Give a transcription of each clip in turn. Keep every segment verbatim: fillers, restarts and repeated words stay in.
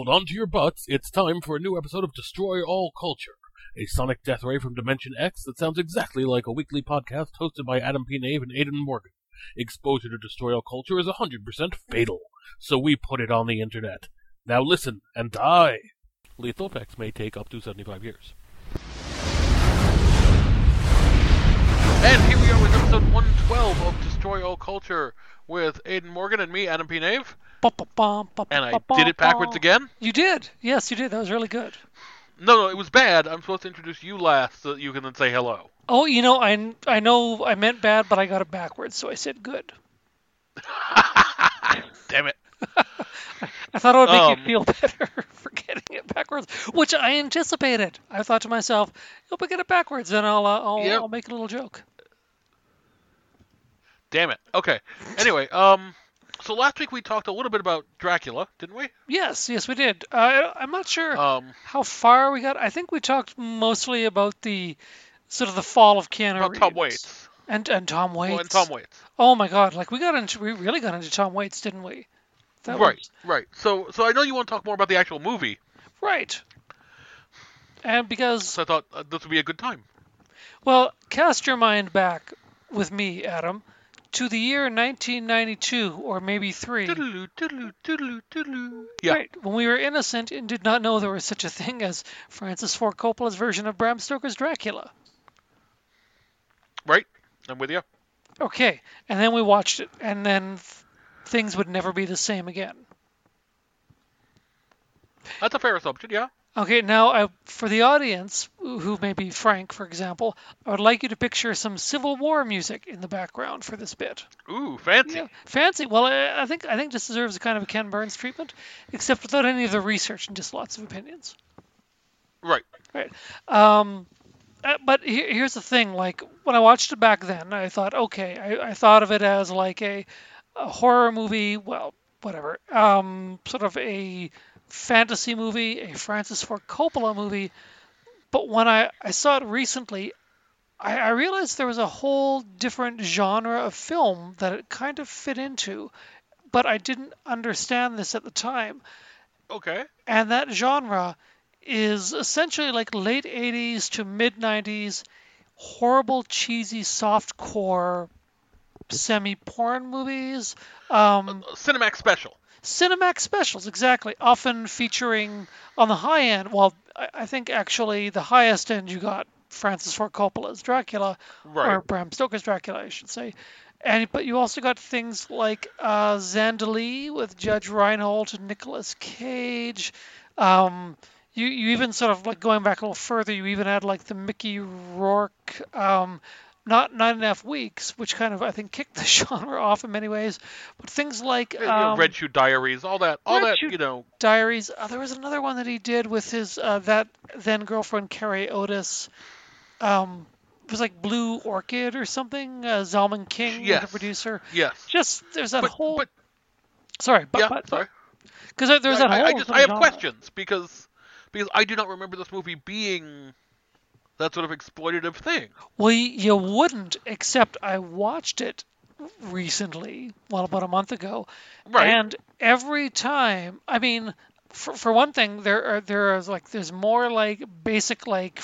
Hold on to your butts, it's time for a new episode of Destroy All Culture, a sonic death ray from Dimension X that sounds exactly like a weekly podcast hosted by Adam P. Nave and Aidan Morgan. Exposure to Destroy All Culture is one hundred percent fatal, so we put it on the internet. Now listen and die! Lethal effects may take up to seventy-five years. And here we are with episode one twelve of Destroy All Culture with Aidan Morgan and me, Adam P. Nave. And I did it backwards again? You did. Yes, you did. That was really good. No, no, it was bad. I'm supposed to introduce you last so that you can then say hello. Oh, you know, I, I know I meant bad, but I got it backwards, so I said good. Damn it. I thought it would make Um, you feel better for getting it backwards, which I anticipated. I thought to myself, if I get it backwards, then I'll, uh, I'll, Yep. I'll make a little joke. Damn it. Okay. Anyway, um, so last week we talked a little bit about Dracula, didn't we? Yes, yes, we did. Uh, I'm not sure Um, how far we got. I think we talked mostly about the sort of the fall of Keanu about Reeves. Tom Waits. And, and Tom Waits. Well, and Tom Waits. Oh my God! Like we got into, we really got into Tom Waits, didn't we? That Right, was- right. So, so I know you want to talk more about the actual movie, right. And because, so I thought uh, this would be a good time. well, cast your mind back with me, Adam, to the year nineteen ninety-two or maybe three. Toodaloo, toodaloo, toodaloo, toodaloo. Yeah. Right, when we were innocent and did not know there was such a thing as Francis Ford Coppola's version of Bram Stoker's Dracula. Right. I'm with you. Okay, and then we watched it, and then th- things would never be the same again. That's a fair assumption, yeah. Okay, now I, for the audience, who may be Frank, for example, I would like you to picture some Civil War music in the background for this bit. Ooh, fancy. Yeah, fancy. Well, I, I think I think this deserves a kind of a Ken Burns treatment, except without any of the research and just lots of opinions. Right. Right. Um, uh, but he, here's the thing: like when I watched it back then, I thought, okay, I, I thought of it as like a, a horror movie. Well, whatever. Um, sort of a fantasy movie, a Francis Ford Coppola movie. But when I, I saw it recently, I, I realized there was a whole different genre of film that it kind of fit into, but I didn't understand this at the time. Okay. And that genre is essentially like late eighties to mid nineties horrible, cheesy, soft-core semi-porn movies. Um, Cinemax special. Cinemax specials, exactly. Often featuring on the high end. Well, I, I think actually the highest end you got Francis Ford Coppola's Dracula, Right. or Bram Stoker's Dracula, I should say. And but you also got things like uh, Zandalee with Judge Reinhold and Nicolas Cage. Um, you you even sort of like going back a little further. You even had like the Mickey Rourke. Um, not Nine and a Half Weeks, which kind of I think kicked the genre off in many ways, but things like You know, um, Red Shoe Diaries, all that, all Red that, Shoe- you know. Diaries. Uh, there was another one that he did with his uh, that then girlfriend Carrie Otis. Um, it was like Blue Orchid or something. Uh, Zalman King was Yes. the producer. Yes. Just there's that But, whole. but sorry, but yeah, but sorry. because there, there's I, that I- whole. I just sort I of have genre. questions because because I do not remember this movie being that sort of exploitative thing. Well, you wouldn't, except I watched it recently, well, about a month ago, Right. and every time, I mean, for for one thing, there are there is like there's more like basic like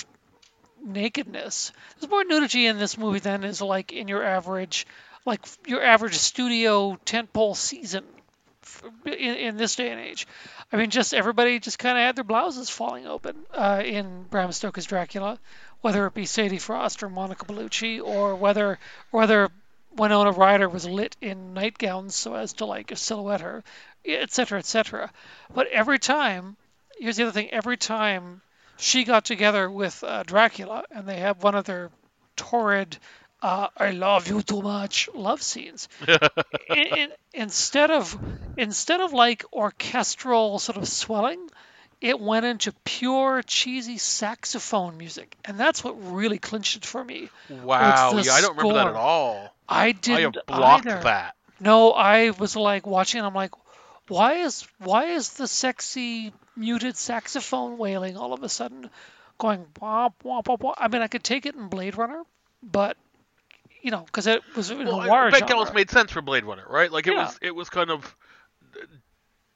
nakedness. There's more nudity in this movie than is like in your average, like your average studio tentpole season f- in, in this day and age. I mean, just everybody just kind of had their blouses falling open uh, in Bram Stoker's Dracula, whether it be Sadie Frost or Monica Bellucci, or whether whether Winona Ryder was lit in nightgowns so as to like silhouette her, et cetera, et cetera. But every time, here's the other thing: every time she got together with uh, Dracula, and they have one of their torrid uh, "I love you too much" love scenes, in, in, instead of instead of like orchestral sort of swelling, it went into pure cheesy saxophone music, and that's what really clinched it for me. Wow. It's the Yeah, I don't remember that at score. all. I I have didn't blocked either. that. No, I was like watching, and I'm like, why is why is the sexy muted saxophone wailing all of a sudden going womp womp womp womp? I mean, I could take it in Blade Runner, but you know, because it was in Well, a noir I- that genre. almost made sense for Blade Runner, right? Like it Yeah. was it was kind of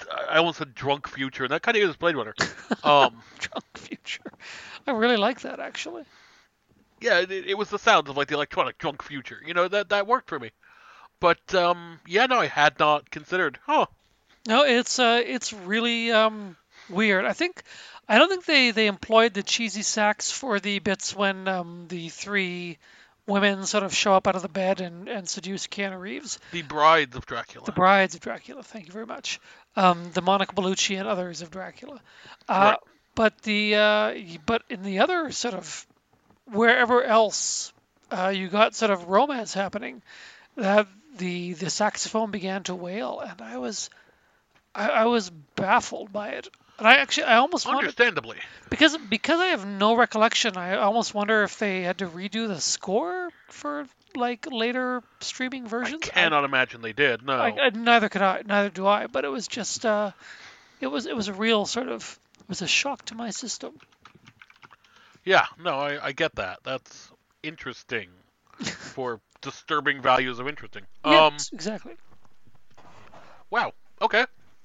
I almost said drunk future, and that kind of is Blade Runner. Um, Drunk future. I really like that, actually. yeah, it, it was the sound of like the electronic drunk future. You know, that that worked for me. But um, yeah, no, I had not considered. Huh. No, it's uh, it's really um, weird. I think I don't think they, they employed the cheesy sax for the bits when um, the three women sort of show up out of the bed and, and seduce Keanu Reeves. The Brides of Dracula. The Brides of Dracula. Thank you very much. Um, the Monica Bellucci and others of Dracula. Uh, Right. But the uh, but in the other sort of wherever else uh, you got sort of romance happening, that the the saxophone began to wail, and I was I, I was baffled by it. And I actually I almost wondered, Understandably. because because I have no recollection. I almost wonder if they had to redo the score for like later streaming I versions. cannot imagine they did. No. I, I, neither could I. Neither do I. But it was just uh, it was it was a real sort of it was a shock to my system. Yeah, no, I, I get that. That's interesting for disturbing values of interesting. Um, Yes, exactly. wow. Okay.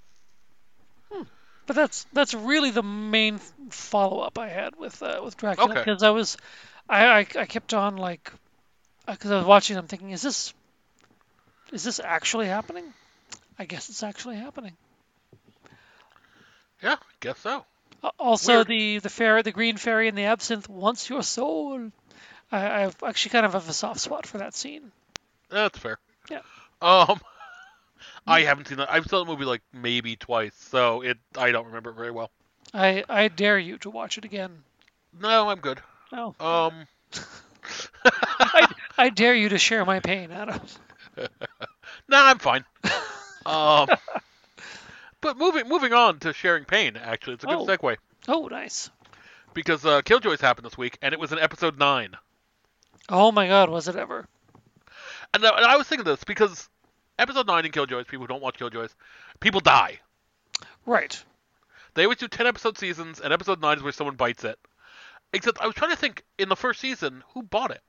But that's that's really the main follow up I had with uh, with Dracula, Okay. because I was I, I I kept on like because I was watching, I'm thinking, is this is this actually happening? I guess it's actually happening. Yeah, guess so. Uh, Also, Weird. the the fairy, the green fairy, and the absinthe wants your soul. I I've actually kind of have a soft spot for that scene. That's fair. Yeah. Um, I haven't seen that. I've seen the movie like maybe twice, so it I don't remember it very well. I I dare you to watch it again. No, I'm good. No. Um, I, I dare you to share my pain, Adam. no, I'm fine. Um, but moving moving on to sharing pain. Actually, it's a good Oh. segue Oh, nice. because uh, Killjoys happened this week, and it was in episode nine. Oh my God, was it ever? And, uh, and I was thinking this because episode nine in Killjoys, people who don't watch Killjoys, people die. Right. They always do ten episode seasons, and episode nine is where someone bites it. Except I was trying to think in the first season, who bought it?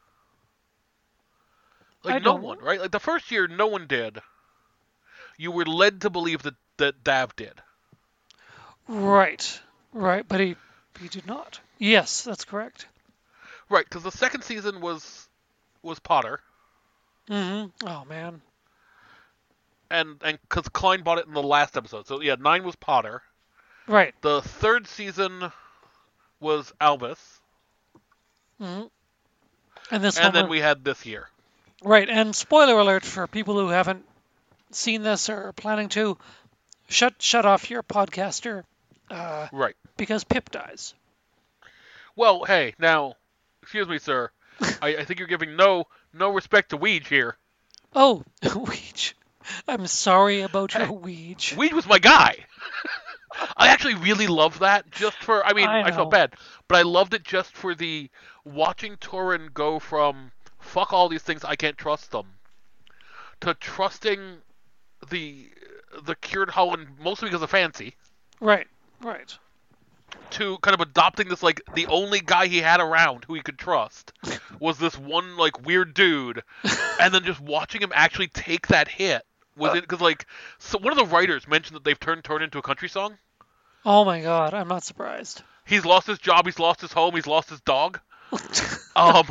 Like I no don't- one, right? Like the first year, no one did. You were led to believe that that Dav did. Right. Right. But he he did not. Yes, that's correct. Right, because the second season was was Potter, Mm-hmm. Oh man. and and because Klein bought it in the last episode. So yeah, nine was Potter. Right. The third season was Albus, Mm-hmm. And this and one, then was- we had this year. right. And spoiler alert for people who haven't seen this or are planning to, shut shut off your podcaster, uh, Right. because Pip dies. Well, hey, now, excuse me, sir. I, I think you're giving no no respect to Weege here. Oh, Weege. I'm sorry about your Weege. Weege was my guy. I actually really love that just for, I mean, I I, know. felt bad, but I loved it just for the watching Turin go from fuck all these things, I can't trust them, to trusting the the cured Holland mostly because of fancy, Right. Right. to kind of adopting this, like, the only guy he had around who he could trust was this one, like, weird dude, and then just watching him actually take that hit. Was it because, like, so one of the writers mentioned that they've turned Turin into a country song? Oh my God, I'm not surprised. He's lost his job, he's lost his home, he's lost his dog. Um,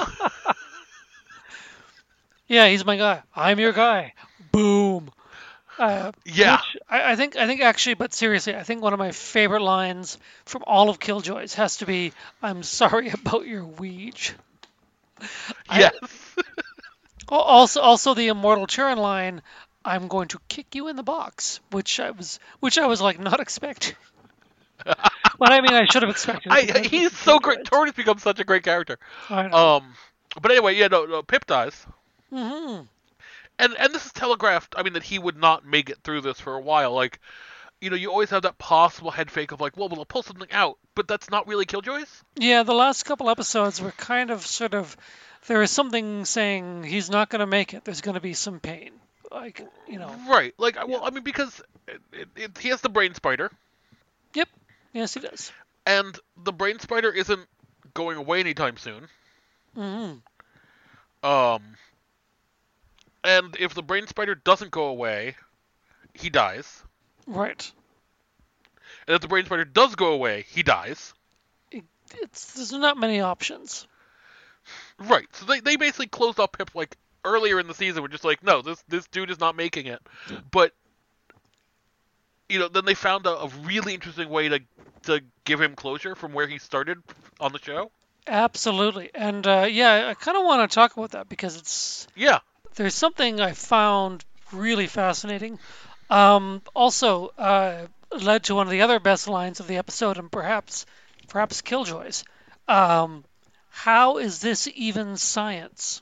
Yeah, he's my guy. I'm your guy. Boom. Uh, yeah, which I, I think. I think actually, but seriously, I think one of my favorite lines from all of Killjoys has to be, "I'm sorry about your Weege." I- yes. Al- Also, also the immortal Turin line, "I'm going to kick you in the box," which I was, which I was like not expecting. But I mean, I should have expected. it I, because he's it's so great. Killjoys. Turin has become such a great character. I know. Um, but anyway, yeah, no, no Pip dies. hmm And and this is telegraphed. I mean, that he would not make it through this for a while. Like, you know, you always have that possible head fake of like, well, we'll pull something out, but that's not really Killjoys. Yeah, the last couple episodes were kind of sort of. There is something saying he's not going to make it. There's going to be some pain, like you know. Right. Like, well, I mean, because it, it, it, he has the brain spider, Yep. Yes, he does. and the brain spider isn't going away anytime soon. hmm Um, and if the brain spider doesn't go away, he dies. Right. And if the brain spider does go away, he dies. It, it's there's not many options. Right. So they, they basically closed off Pip like earlier in the season. We're just like, no, this this dude is not making it. But you know, then they found a, a really interesting way to to give him closure from where he started on the show. Absolutely. And uh, yeah, I kind of want to talk about that because it's Yeah. there's something I found really fascinating. Um, also, uh, led to one of the other best lines of the episode, and perhaps, perhaps Killjoy's. Um, how is this even science?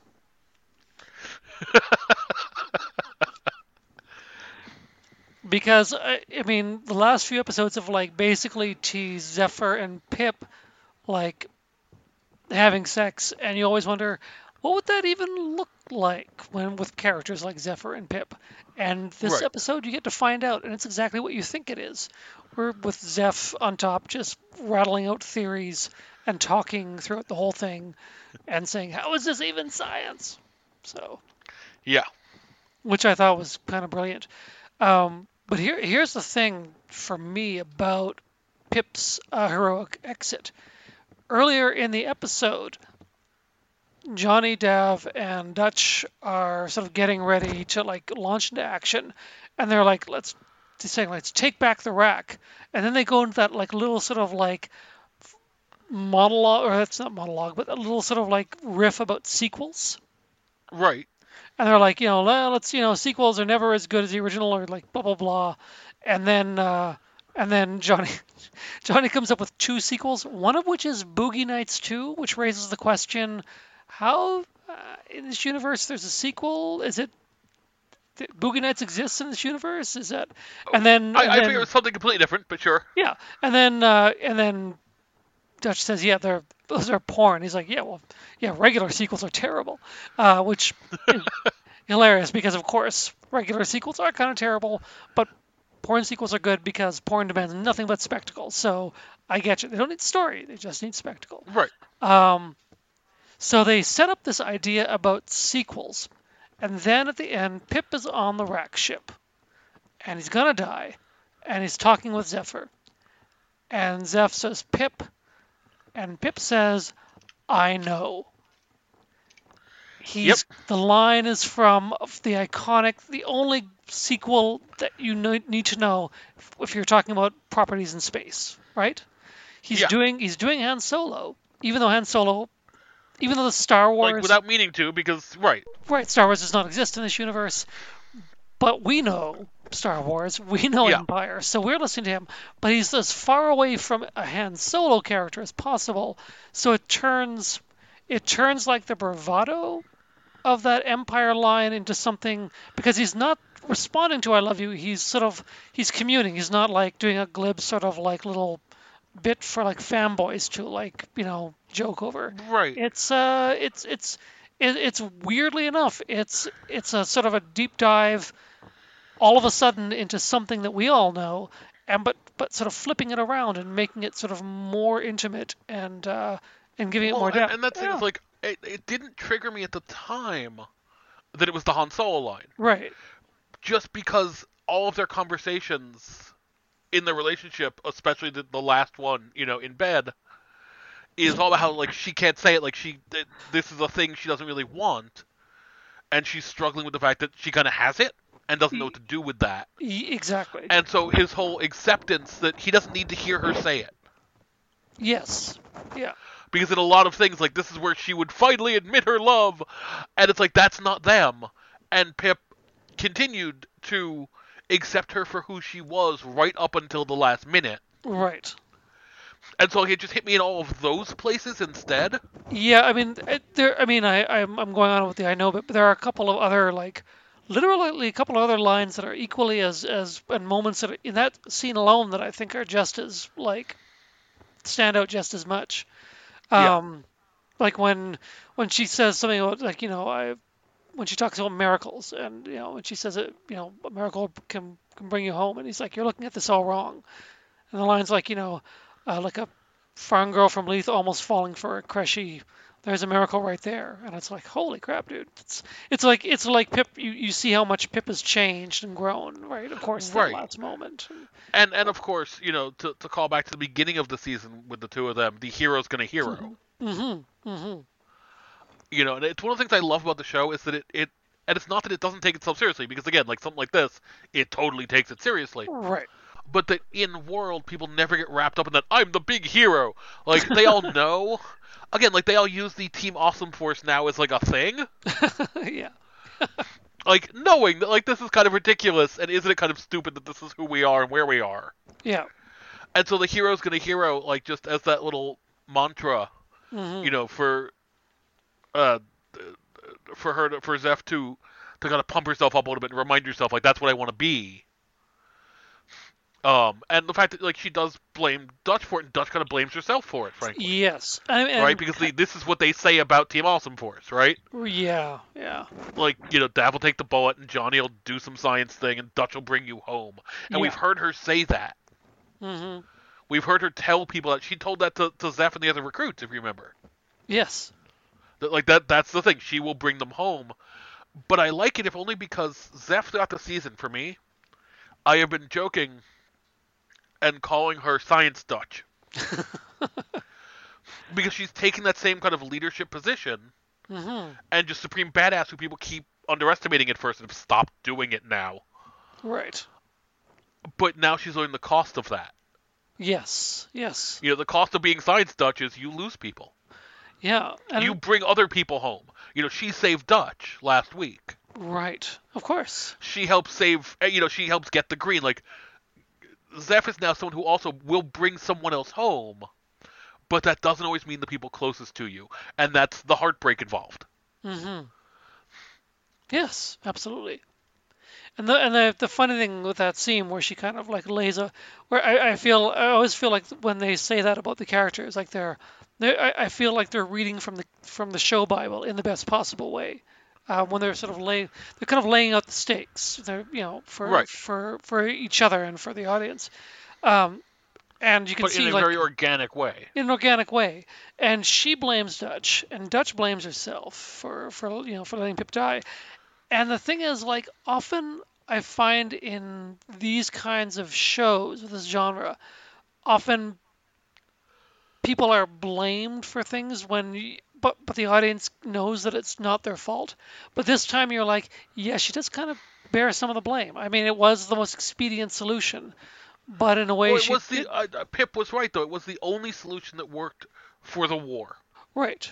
Because I, I mean, the last few episodes have like basically teased Zephyr and Pip like having sex, and you always wonder what would that even look like when with characters like Zephyr and Pip. And this Right. episode, you get to find out, and it's exactly what you think it is. We're with Zeph on top, just rattling out theories and talking throughout the whole thing, and saying, "How is this even science?" So, Yeah. which I thought was kind of brilliant. Um, but here, here's the thing for me about Pip's uh, heroic exit. Earlier in the episode, Johnny, Dav, and Dutch are sort of getting ready to like launch into action, and they're like, "Let's," they're saying, "Let's take back the rack," and then they go into that like little sort of like monologue, or that's not monologue, but a little sort of like riff about sequels. Right. And they're like, you know, "Well, let's, you know, sequels are never as good as the original," or like blah blah blah. And then, uh, and then Johnny, Johnny comes up with two sequels, one of which is Boogie Nights two, which raises the question: how uh, in this universe there's a sequel? Is it th- Boogie Nights exists in this universe? Is that? And then, I, and I then figured it was something completely different, but sure. yeah, and then, uh, and then Dutch says, "Yeah, they're those are porn." He's like, "Yeah, well, yeah, regular sequels are terrible," uh, which is hilarious because, of course, regular sequels are kind of terrible, but porn sequels are good because porn demands nothing but spectacle. So I get you. They don't need story; they just need spectacle. Right. Um, so they set up this idea about sequels, and then at the end, Pip is on the rack ship, and he's gonna die, and he's talking with Zephyr, and Zeph says, "Pip," and Pip says, "I know." He's Yep. the line is from the iconic, the only sequel that you know, need to know if you're talking about properties in space, right? He's Yeah. doing he's doing Han Solo, even though Han Solo, even though the Star Wars, Like without meaning to, because right. right, Star Wars does not exist in this universe, but we know Star Wars, we know Yeah. Empire, so we're listening to him. But he's as far away from a Han Solo character as possible, so it turns it turns like the bravado of that Empire line into something, because he's not responding to "I love you." He's sort of he's communing. He's not like doing a glib sort of like little bit for like fanboys to like you know joke over. Right. It's uh it's it's it, it's weirdly enough it's it's a sort of a deep dive all of a sudden into something that we all know, and but but sort of flipping it around and making it sort of more intimate and uh and giving it Well, more and, depth. and that's the thing, Yeah. it's like it, it didn't trigger me at the time that it was the Han Solo line, Right. just because all of their conversations in the relationship, especially the, the last one, you know, in bed, is all about how like she can't say it, like she th- this is a thing she doesn't really want, and she's struggling with the fact that she kind of has it and doesn't know what to do with that. Y- Exactly. And so his whole acceptance that he doesn't need to hear her say it. Yes. Yeah. Because in a lot of things, like, this is where she would finally admit her love, and it's like, that's not them. And Pip continued to accept her for who she was right up until the last minute. Right. And so like, it just hit me in all of those places instead. Yeah. I mean, it- there. I mean, I I'm, I'm going on with the I know, but there are a couple of other like, literally a couple of other lines that are equally as as and moments that are, in that scene alone that I think are just as like stand out just as much. Yeah. Um, like when when she says something about like you know I when she talks about miracles and you know when she says it you know a miracle can can bring you home, and he's like, "You're looking at this all wrong," and the line's like you know uh, like a farm girl from Leith almost falling for a Cressy. There's a miracle right there, and it's like, holy crap, dude! It's it's like it's like Pip. You, you see how much Pip has changed and grown, right? Of course, that Right. last moment. And and of course, you know, to to call back to the beginning of the season with the two of them, the hero's gonna hero. Mm-hmm. Mm-hmm. You know, and it's one of the things I love about the show is that it, it and it's not that it doesn't take itself seriously, because again, like something like this, it totally takes it seriously. Right. But that in world, people never get wrapped up in that I'm the big hero. Like they all know. Again, like they all use the Team Awesome Force now as like a thing. Yeah. Like knowing that like this is kind of ridiculous, and isn't it kind of stupid that this is who we are and where we are. Yeah. And so the hero's gonna hero like just as that little mantra, Mm-hmm. you know, for uh for her to, for Zeph to to kind of pump herself up a little bit and remind herself like that's what I want to be. Um, and the fact that like she does blame Dutch for it, and Dutch kind of blames herself for it, frankly. Yes. I mean, Right, because the, this is what they say about Team Awesome Force, right? Yeah. Yeah. Like, you know, Dav will take the bullet, and Johnny will do some science thing, and Dutch will bring you home. And Yeah. we've heard her say that. Mm-hmm. We've heard her tell people that she told that to, to Zeph and the other recruits, if you remember. Yes. That, like that, that's the thing. She will bring them home. But I like it if only because Zeph throughout the season, for me, I have been joking and calling her Science Dutch. Because she's taking that same kind of leadership position Mm-hmm. and just supreme badass who people keep underestimating at first and have stopped doing it now. Right. But now she's learning the cost of that. Yes. Yes. You know, the cost of being Science Dutch is you lose people. Yeah. And You bring other people home. You know, she saved Dutch last week. right. Of course. She helps save, eh, you know, she helps get the green. Like, Zeph is now someone who also will bring someone else home, but that doesn't always mean the people closest to you. And that's the heartbreak involved. Mm-hmm. Yes, absolutely. And the and the the funny thing with that scene where she kind of like lays a, where I, I feel I always feel like when they say that about the characters, like they're, they I, I feel like they're reading from the from the show Bible in the best possible way. Uh, when they're sort of lay, they're kind of laying out the stakes. They're you know for Right. for for each other and for the audience. Um, and you can But see in a like very organic way. in an organic way. And she blames Dutch, and Dutch blames herself for, for you know for letting Pip die. And the thing is, like, often I find in these kinds of shows with this genre, often people are blamed for things when, y- but but the audience knows that it's not their fault. But this time you're like, yeah, she does kind of bear some of the blame. I mean, it was the most expedient solution, but in a way Well, it she was the did- uh, uh, Pip was right though. It was the only solution that worked for the war, right.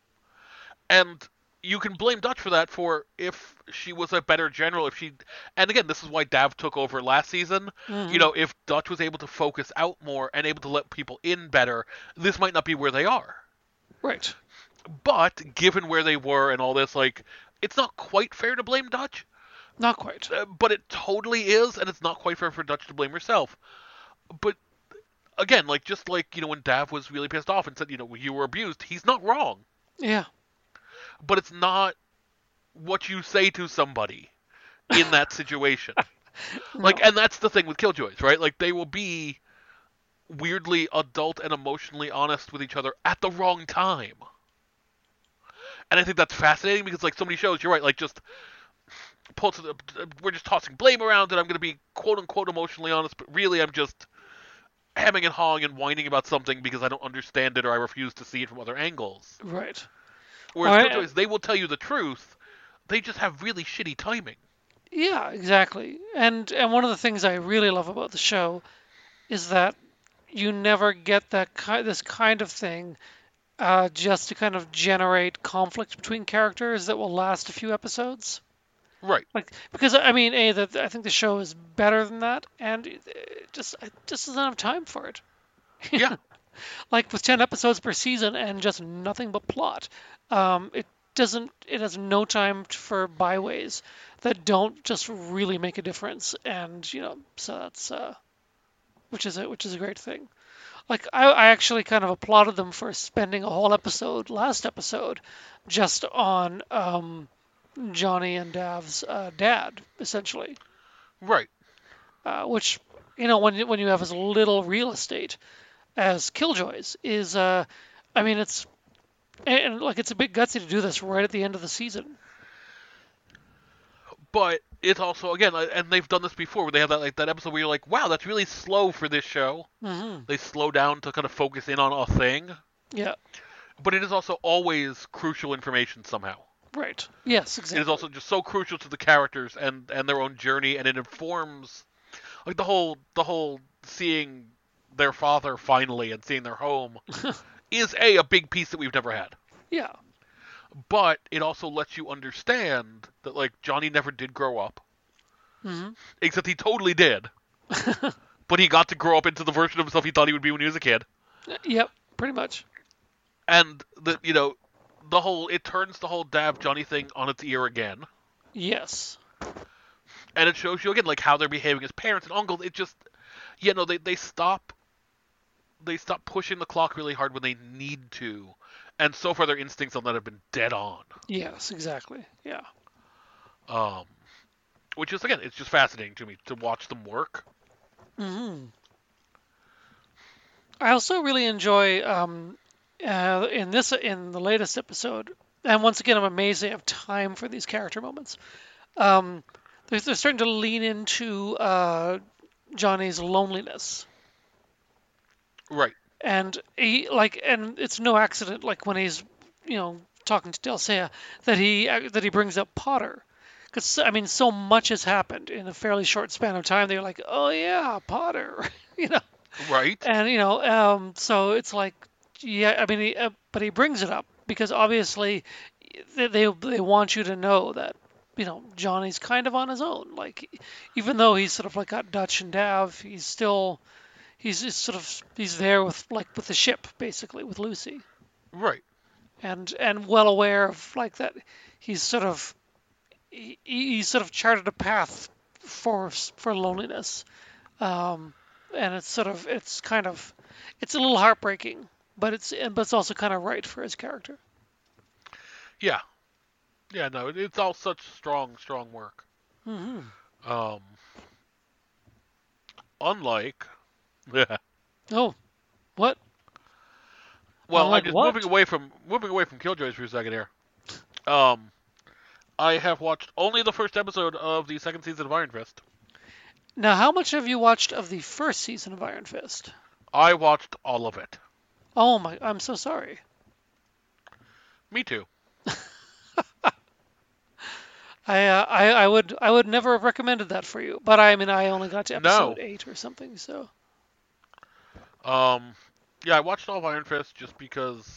and you can blame Dutch for that. For if she was a better general, if she, and again, this is why Dav took over last season. Mhm. You know, if Dutch was able to focus out more and able to let people in better, this might not be where they are. Right. But given where they were and all this, like, it's not quite fair to blame Dutch. Not quite. Uh, but it totally is, and it's not quite fair for Dutch to blame herself. But again, like just like you know when Dav was really pissed off and said, you know, you were abused, he's not wrong. Yeah. But it's not what you say to somebody in that situation. Like, and that's the thing with Killjoys, right? Like they will be weirdly adult and emotionally honest with each other at the wrong time. And I think that's fascinating because, like so many shows, you're right, like just pull to the, we're just tossing blame around, and I'm going to be quote unquote emotionally honest, but really I'm just hemming and hawing and whining about something because I don't understand it or I refuse to see it from other angles. Right. Whereas Alright. Killjoys, they will tell you the truth, they just have really shitty timing. Yeah, exactly. And and one of the things I really love about the show is that you never get that ki- this kind of thing uh, just to kind of generate conflict between characters that will last a few episodes. Right. Like because I mean, a that I think the show is better than that, and it, it just it just doesn't have time for it. Yeah. Like with ten episodes per season and just nothing but plot, um, it doesn't. It has no time t- for byways that don't just really make a difference, and you know, so that's uh, which is a which is a great thing. Like I, I actually kind of applauded them for spending a whole episode, last episode, just on um, Johnny and Dav's uh, dad, essentially. Right. Uh, which you know, when you- when you have as little real estate as Killjoys is, uh, I mean, it's and, and like it's a bit gutsy to do this right at the end of the season. But it's also, again, like- and they've done this before, where they have that like that episode where you're like, wow, that's really slow for this show. Mm-hmm. They slow down to kind of focus in on a thing. Yeah. But it is also always crucial information somehow. Right. Yes. It Exactly. is also just so crucial to the characters and, and their own journey, and it informs, like the whole the whole seeing their father finally and seeing their home is a a big piece that we've never had. Yeah. But it also lets you understand that like Johnny never did grow up, Mm-hmm. except he totally did. But he got to grow up into the version of himself he thought he would be when he was a kid. Yep. Pretty much. And the you know the whole it turns the whole Dab Johnny thing on its ear again. Yes. And it shows you again like how they're behaving as parents and uncles. It just, you know, they they stop, they stop pushing the clock really hard when they need to, and so far their instincts on that have been dead on. Yes. Exactly. Yeah. Um, which is again, it's just fascinating to me to watch them work. Mm-hmm. I also really enjoy um, uh, in this in the latest episode, and once again, I'm amazed they have time for these character moments. Um, they're, they're starting to lean into uh, Johnny's loneliness, Right. and he like, and it's no accident, like when he's, you know, talking to Dulcea, that he uh, that he brings up Potter, because I mean, so much has happened in a fairly short span of time. They're like, oh yeah, Potter, you know. Right. And you know, um, so it's like, yeah, I mean, he, uh, but he brings it up because obviously they, they they want you to know that, you know, Johnny's kind of on his own. Like, even though he's sort of like got Dutch and Dav, he's still he's just sort of he's there with like with the ship basically with Lucy, Right. and and well aware of like that he's sort of he, he's sort of charted a path for for loneliness. Um, and it's sort of it's kind of it's a little heartbreaking, but it's but it's also kind of right for his character. Yeah. Yeah. No, it, it's all such strong, strong work. Mm-hmm. Um. Unlike. Yeah. Oh, what? Well, Unlike I'm just what? moving away from moving away from Killjoys for a second here. Um, I have watched only the first episode of the second season of Iron Fist. Now, how much have you watched of the first season of Iron Fist? I watched all of it. Oh my, I'm so sorry. Me too. I, uh, I I would I would never have recommended that for you, but I mean I only got to episode No. eight or something, so. Um, yeah, I watched all of Iron Fist just because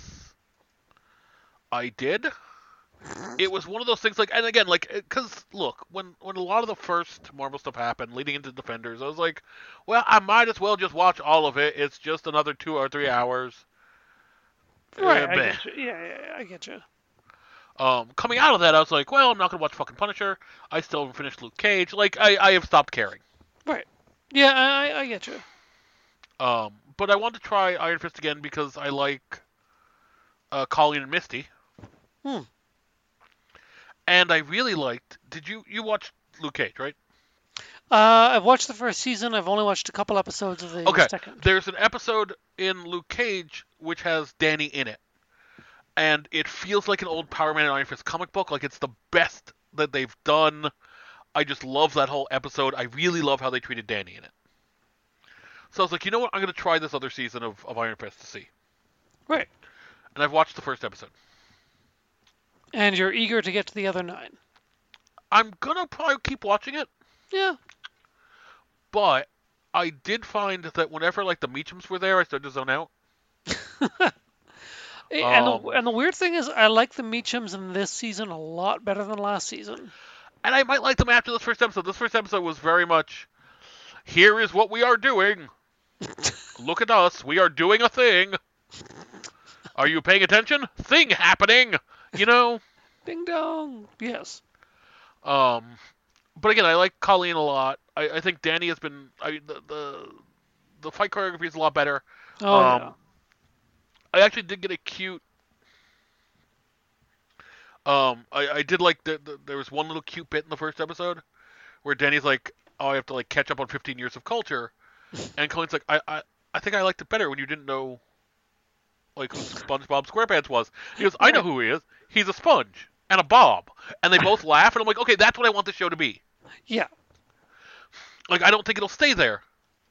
I did. It was one of those things, like, and again, like, because look, when when a lot of the first Marvel stuff happened, leading into Defenders, I was like, well, I might as well just watch all of it. It's just another two or three hours. Right, Uh, I bleh. get you. Yeah, yeah, yeah, I get you. Um, coming out of that, I was like, well, I'm not gonna watch fucking Punisher. I still haven't finished Luke Cage. Like, I, I have stopped caring. Right. Yeah, I I- I get you. Um, but I wanted to try Iron Fist again because I like uh, Colleen and Misty. Hmm. And I really liked. Did you you watched Luke Cage, right? Uh, I've watched the first season. I've only watched a couple episodes of the Okay. second. There's an episode in Luke Cage which has Danny in it, and it feels like an old Power Man and Iron Fist comic book. Like it's the best that they've done. I just love that whole episode. I really love how they treated Danny in it. So I was like, you know what? I'm gonna try this other season of, of Iron Fist to see. Right. And I've watched the first episode. And you're eager to get to the other nine. I'm gonna probably keep watching it. Yeah. But I did find that whenever like the Meachums were there, I started to zone out. And Um, the, and the weird thing is, I like the Meachums in this season a lot better than last season. And I might like them after this first episode. This first episode was very much, here is what we are doing. Look at us. We are doing a thing. Are you paying attention? Thing happening. You know? Ding dong. Yes. Um, but again, I like Colleen a lot. I, I think Danny has been, I the, the the fight choreography is a lot better. Oh, um, yeah. I actually did get a cute. Um, I, I did like the, the there was one little cute bit in the first episode where Danny's like, "Oh, I have to like catch up on fifteen years of culture," and Colleen's like, "I I I think I liked it better when you didn't know, like, who SpongeBob SquarePants was. He goes, I know who he is. He's a sponge and a bob. And they both laugh, and I'm like, okay, that's what I want the show to be. Yeah. Like, I don't think it'll stay there.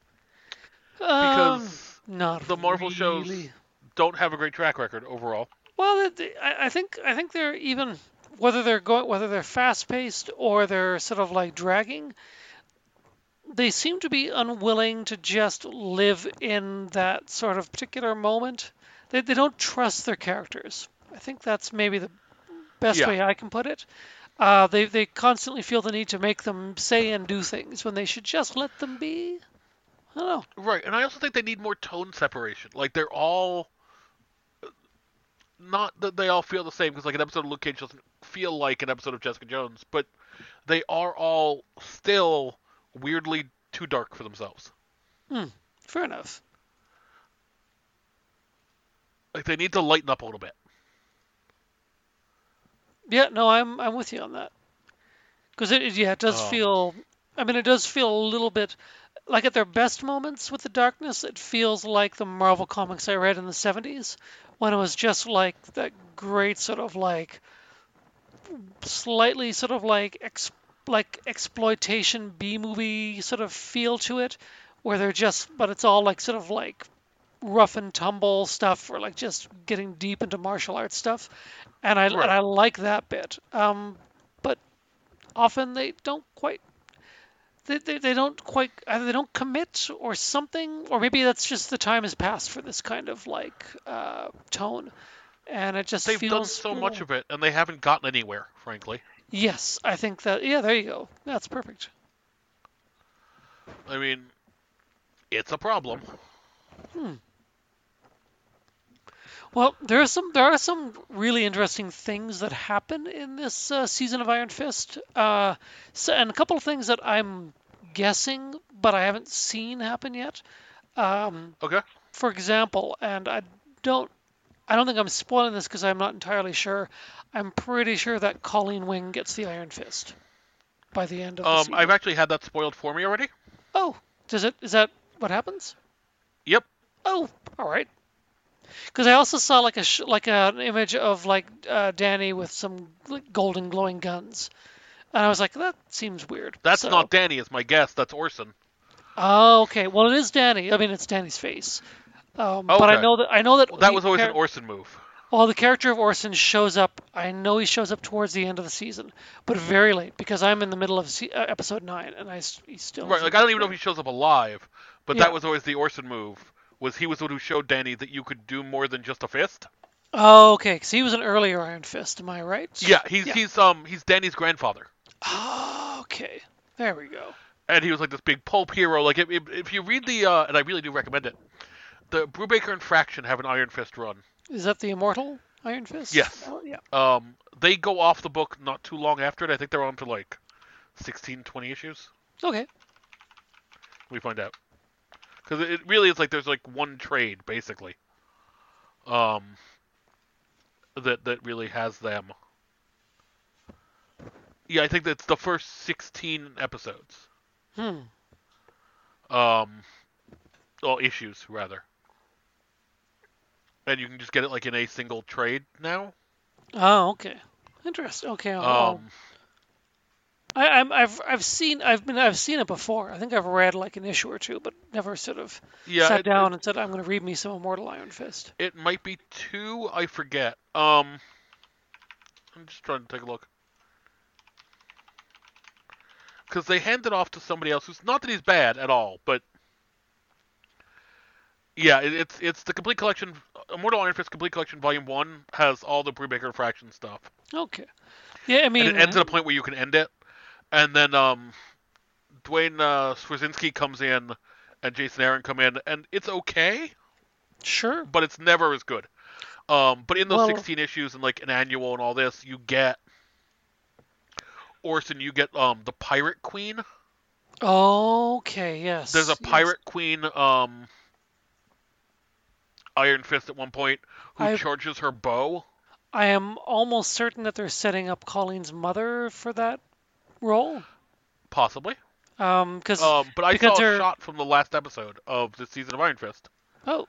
Because um, not the Marvel really. shows don't have a great track record overall. Well, they, I, I think I think they're even whether they're going whether they're fast paced or they're sort of like dragging. They seem to be unwilling to just live in that sort of particular moment. They they don't trust their characters. I think that's maybe the best Yeah. way I can put it. Uh, they they constantly feel the need to make them say and do things when they should just let them be. I don't know. Right, and I also think they need more tone separation. Like, they're all... Not that they all feel the same, because, like, an episode of Luke Cage doesn't feel like an episode of Jessica Jones, but they are all still weirdly too dark for themselves. Hmm. Fair enough. Like, they need to lighten up a little bit. Yeah, no, I'm I'm with you on that. Because it, it yeah, it does Oh. feel. I mean, it does feel a little bit like at their best moments with the darkness. It feels like the Marvel comics I read in the seventies, when it was just like that great sort of like slightly sort of like ex, like exploitation B movie sort of feel to it, where they're just, but it's all like sort of like rough and tumble stuff, or like just getting deep into martial arts stuff, and I Right. and I like that bit. Um, but often they don't quite. They, they, they don't quite either they don't commit or something, or maybe that's just the time has passed for this kind of like uh, tone, and it just They've feels done so much of it, and they haven't gotten anywhere, frankly. Yes, I think that. Yeah, there you go. That's perfect. I mean, it's a problem. Well, there are some there are some really interesting things that happen in this uh, season of Iron Fist, uh, so, and a couple of things that I'm guessing, but I haven't seen happen yet. Um, Okay. for example, and I don't I don't think I'm spoiling this because I'm not entirely sure. I'm pretty sure that Colleen Wing gets the Iron Fist by the end of the Um, season. I've actually had that spoiled for me already. Oh, does it? Is that what happens? Yep. Oh, all right. Because I also saw like a sh- like an image of like uh, Danny with some like, golden glowing guns, and I was like, that seems weird. That's So- not Danny, is my guess. That's Orson. Oh, okay. Well, it is Danny. I mean, it's Danny's face. Um, But I Okay. know that I know that Well, that the was always char- an Orson move. Well, the character of Orson shows up. I know he shows up towards the end of the season, but very late because I'm in the middle of se- uh, episode nine, and I s- he still Right, isn't like I don't even know if he shows up alive, but Yeah. that was always the Orson move. Was he was the one who showed Danny that you could do more than just a fist? Oh, okay. Because he was an earlier Iron Fist. Am I right? Yeah, he's Yeah. he's um he's Danny's grandfather, Oh, okay. There we go. and he was like this big pulp hero. Like if if, if you read the uh, and I really do recommend it, the Brubaker and Fraction have an Iron Fist run. Is that the Immortal Iron Fist? Yes. Oh, yeah. Um, they go off the book not too long after it. I think they're on to like sixteen, twenty issues. Okay. We find out. Because it really is like there's like one trade basically. Um. That that really has them. Yeah, I think that's the first sixteen episodes. Hmm. Um. Well, issues rather. And you can just get it like in a single trade now. Oh, okay. Interesting. Okay. I'll, I'll- Um. I, I'm, I've I've seen I've been I've seen it before. I think I've read like an issue or two, but never sort of Yeah. sat it, down It, and said I'm going to read me some Immortal Iron Fist. it might be two. I forget. Um. I'm just trying to take a look. Because they hand it off to somebody else who's not that he's bad at all, but yeah, it, it's it's the complete collection. Immortal Iron Fist Complete Collection Volume One has all the Brubaker Fraction stuff, Okay. Yeah, I mean, and it ends at a point where you can end it, and then um, Dwayne uh, Swazinski comes in, and Jason Aaron come in, and it's okay, sure. but it's never as good. Um, but in those Well- sixteen issues and like an annual and all this, you get Orson, you get um the Pirate Queen. Okay. Yes. There's a yes. Pirate Queen um Iron Fist at one point who I- charges her bow. I am almost certain that they're setting up Colleen's mother for that role. Possibly. Um, because Um, but I because saw a they're shot from the last episode of this season of Iron Fist, oh,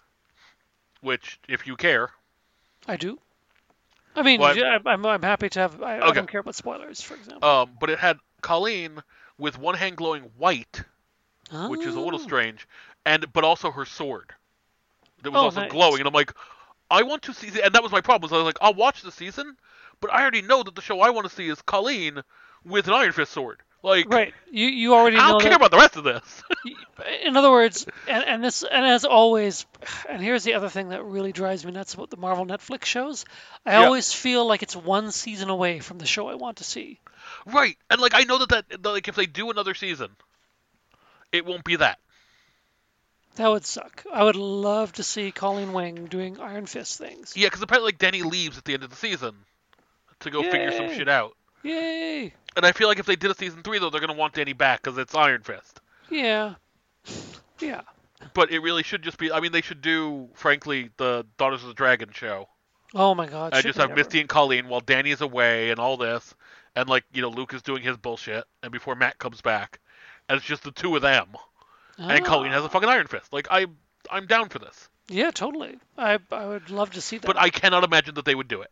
which, if you care, I do. I mean, Well, yeah, I'm I'm happy to have. I, I Okay. don't care about spoilers, for example. um, but it had Colleen with one hand glowing white, which is a little Oh. strange, and but also her sword that was Oh, also nice. glowing, and I'm like, I want to see, and that was my problem. Was I was like, I'll watch the season, but I already know that the show I want to see is Colleen with an Iron Fist sword. Like, Right. You you already I know don't care that. about the rest of this. In other words, and, and this and as always, and here's the other thing that really drives me nuts about the Marvel Netflix shows. I Yeah. always feel like it's one season away from the show I want to see. Right, and like I know that that that, like if they do another season, it won't be that. That would suck. I would love to see Colleen Wing doing Iron Fist things. Yeah, because apparently like Denny leaves at the end of the season to go figure some Yay. shit out. Yay! And I feel like if they did a season three though, they're gonna want Danny back because it's Iron Fist. Yeah. Yeah. But it really should just be. I mean, they should do, frankly, the Daughters of the Dragon show. Oh my God. I should just we have ever. Misty and Colleen while Danny is away and all this, and like you know Luke is doing his bullshit, and before Matt comes back, and it's just the two of them, and Colleen has a Ah. fucking Iron Fist. Like I, I'm down for this, Yeah, totally. I I would love to see that. but I cannot imagine that they would do it.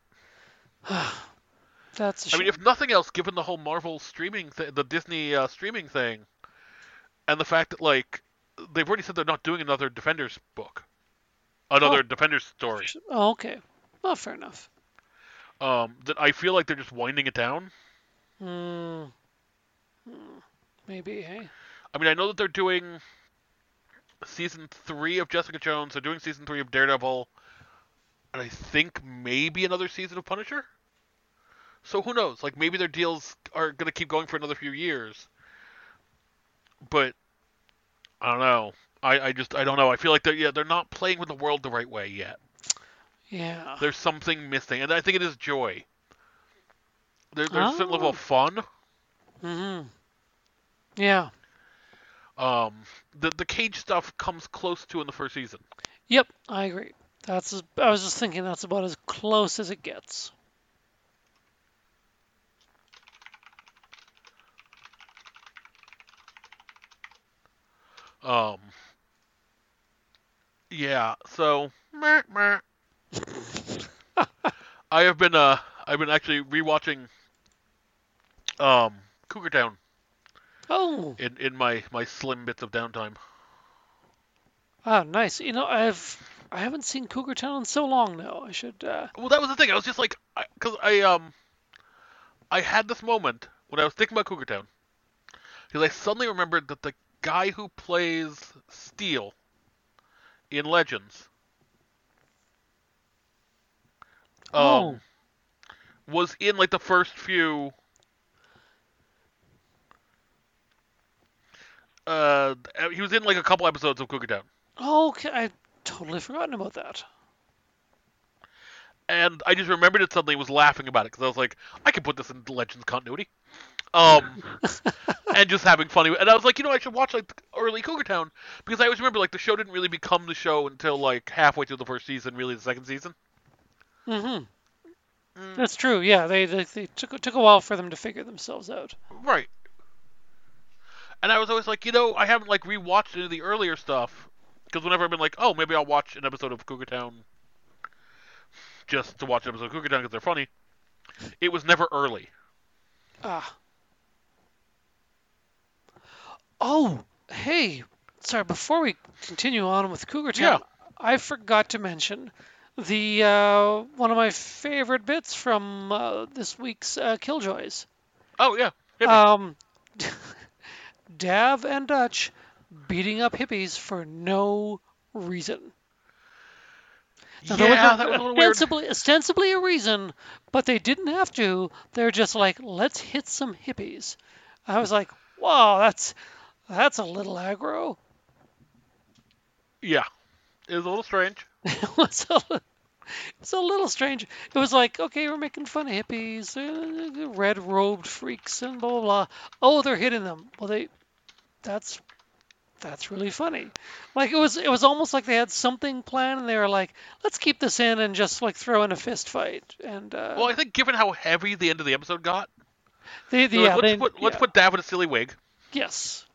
That's a I shame. mean, if nothing else, given the whole Marvel streaming, th- the Disney uh, streaming thing, and the fact that like they've already said they're not doing another Defenders book, another Oh. Defenders story. Oh, okay. Well, fair enough. Um, that I feel like they're just winding it down. Hmm. Hmm. Maybe, hey? I mean, I know that they're doing season three of Jessica Jones. They're doing season three of Daredevil, and I think maybe another season of Punisher. So who knows? Like maybe their deals are gonna keep going for another few years. But I don't know. I, I just I don't know. I feel like they're yeah they're not playing with the world the right way yet. Yeah. There's something missing, and I think it is joy. There, there's a certain level of fun. Mm-hmm. Yeah. Um, the the Cage stuff comes close to in the first season. Yep, I agree. That's. As, I was just thinking that's about as close as it gets. Um. Yeah. So. Meh, meh. I have been uh I've been actually rewatching um Cougar Town Oh. in in my my slim bits of downtime. Ah, nice. You know, I've I haven't seen Cougar Town in so long now. I should. Uh, Well, that was the thing. I was just like, because I, I um, I had this moment when I was thinking about Cougar Town, because I suddenly remembered that the guy who plays Steel in Legends, um, Oh. was in like the first few. Uh, he was in like a couple episodes of Cougar Town. Oh, okay. I totally forgotten about that. And I just remembered it suddenly, was laughing about it because I was like, I can put this in Legends continuity, um, and just having fun. And I was like, you know, I should watch like early Cougar Town because I always remember like the show didn't really become the show until like halfway through the first season, really the second season. Mm-hmm. Mm. That's true. Yeah, they they, they took took a while for them to figure themselves out. Right. And I was always like, you know, I haven't like rewatched any of the earlier stuff because whenever I've been like, oh, maybe I'll watch an episode of Cougar Town just to watch an episode of Cougar Town because they're funny. It was never early. Ah. Oh, hey. Sorry, before we continue on with Cougar Town, I forgot to mention the uh, one of my favorite bits from uh, this week's uh, Killjoys. Oh yeah. Hit me. Um, Dav and Dutch beating up hippies for no reason. Now, there was yeah, a- that was a little weird. ostensibly, ostensibly a reason, but they didn't have to. They're just like, let's hit some hippies. I was like, wow, that's that's a little aggro. Yeah. It was a little strange. It was a, li- it's a little strange. It was like, okay, we're making fun of hippies, uh, red-robed freaks, and blah blah blah. Oh, they're hitting them. Well, they, that's that's really funny. Like it was, it was almost like they had something planned, and they were like, let's keep this in and just like throw in a fist fight. And uh, Well, I think given how heavy the end of the episode got, they, they're yeah, like, let's they, put let's yeah. put Dav in a silly wig. Yes.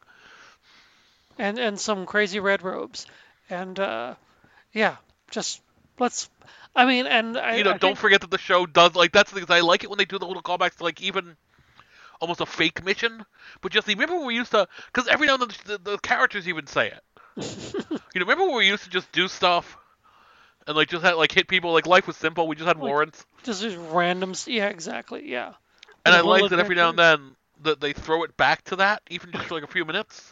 And and some crazy red robes. And uh, yeah, just let's. I mean, and I, You know, I don't think forget that the show does like that's the thing. I like it when they do the little callbacks to like even almost a fake mission. But just remember when we used to, because every now and then the, the, the characters even say it. You know, remember when we used to just do stuff and like just had like hit people like life was simple. We just had Like, warrants. just just random. s- Yeah, exactly. Yeah. And The I whole like that every now and adventure. then that they throw it back to that, even just for like a few minutes.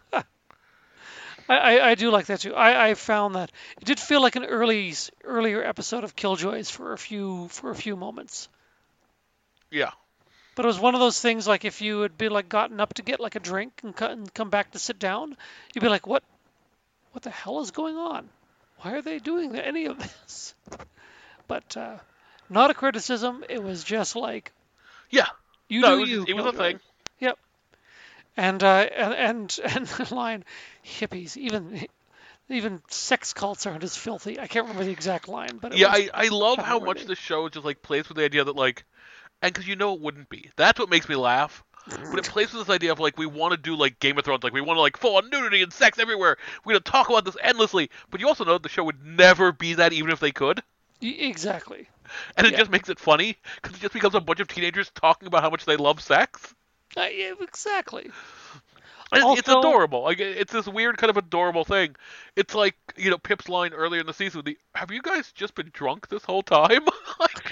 I, I, I do like that too. I, I found that it did feel like an early s- earlier episode of Killjoys for a few for a few moments. Yeah. But it was one of those things like if you had been like gotten up to get like a drink and, co- and come back to sit down, you'd be like, what what the hell is going on? Why are they doing any of this? But uh, not a criticism. It was just like Yeah. you No, do it was you, just, it was a Killjoy. thing. Yep. And uh, and and and the line, hippies, even even sex cults aren't as filthy. I can't remember the exact line, but it Yeah, was I, I love kind how of much wordy. this show just like plays with the idea that like, and because you know it wouldn't be. That's what makes me laugh. But it plays with this idea of like we want to do like Game of Thrones, like we want to like full on nudity and sex everywhere. We're gonna talk about this endlessly. But you also know the show would never be that, even if they could. Y- Exactly. And it Yeah. just makes it funny because it just becomes a bunch of teenagers talking about how much they love sex. Uh, yeah, exactly. And It's, it's Also, adorable. Like it- it's this weird kind of adorable thing. It's like you know Pip's line earlier in the season. The have you guys just been drunk this whole time? Like,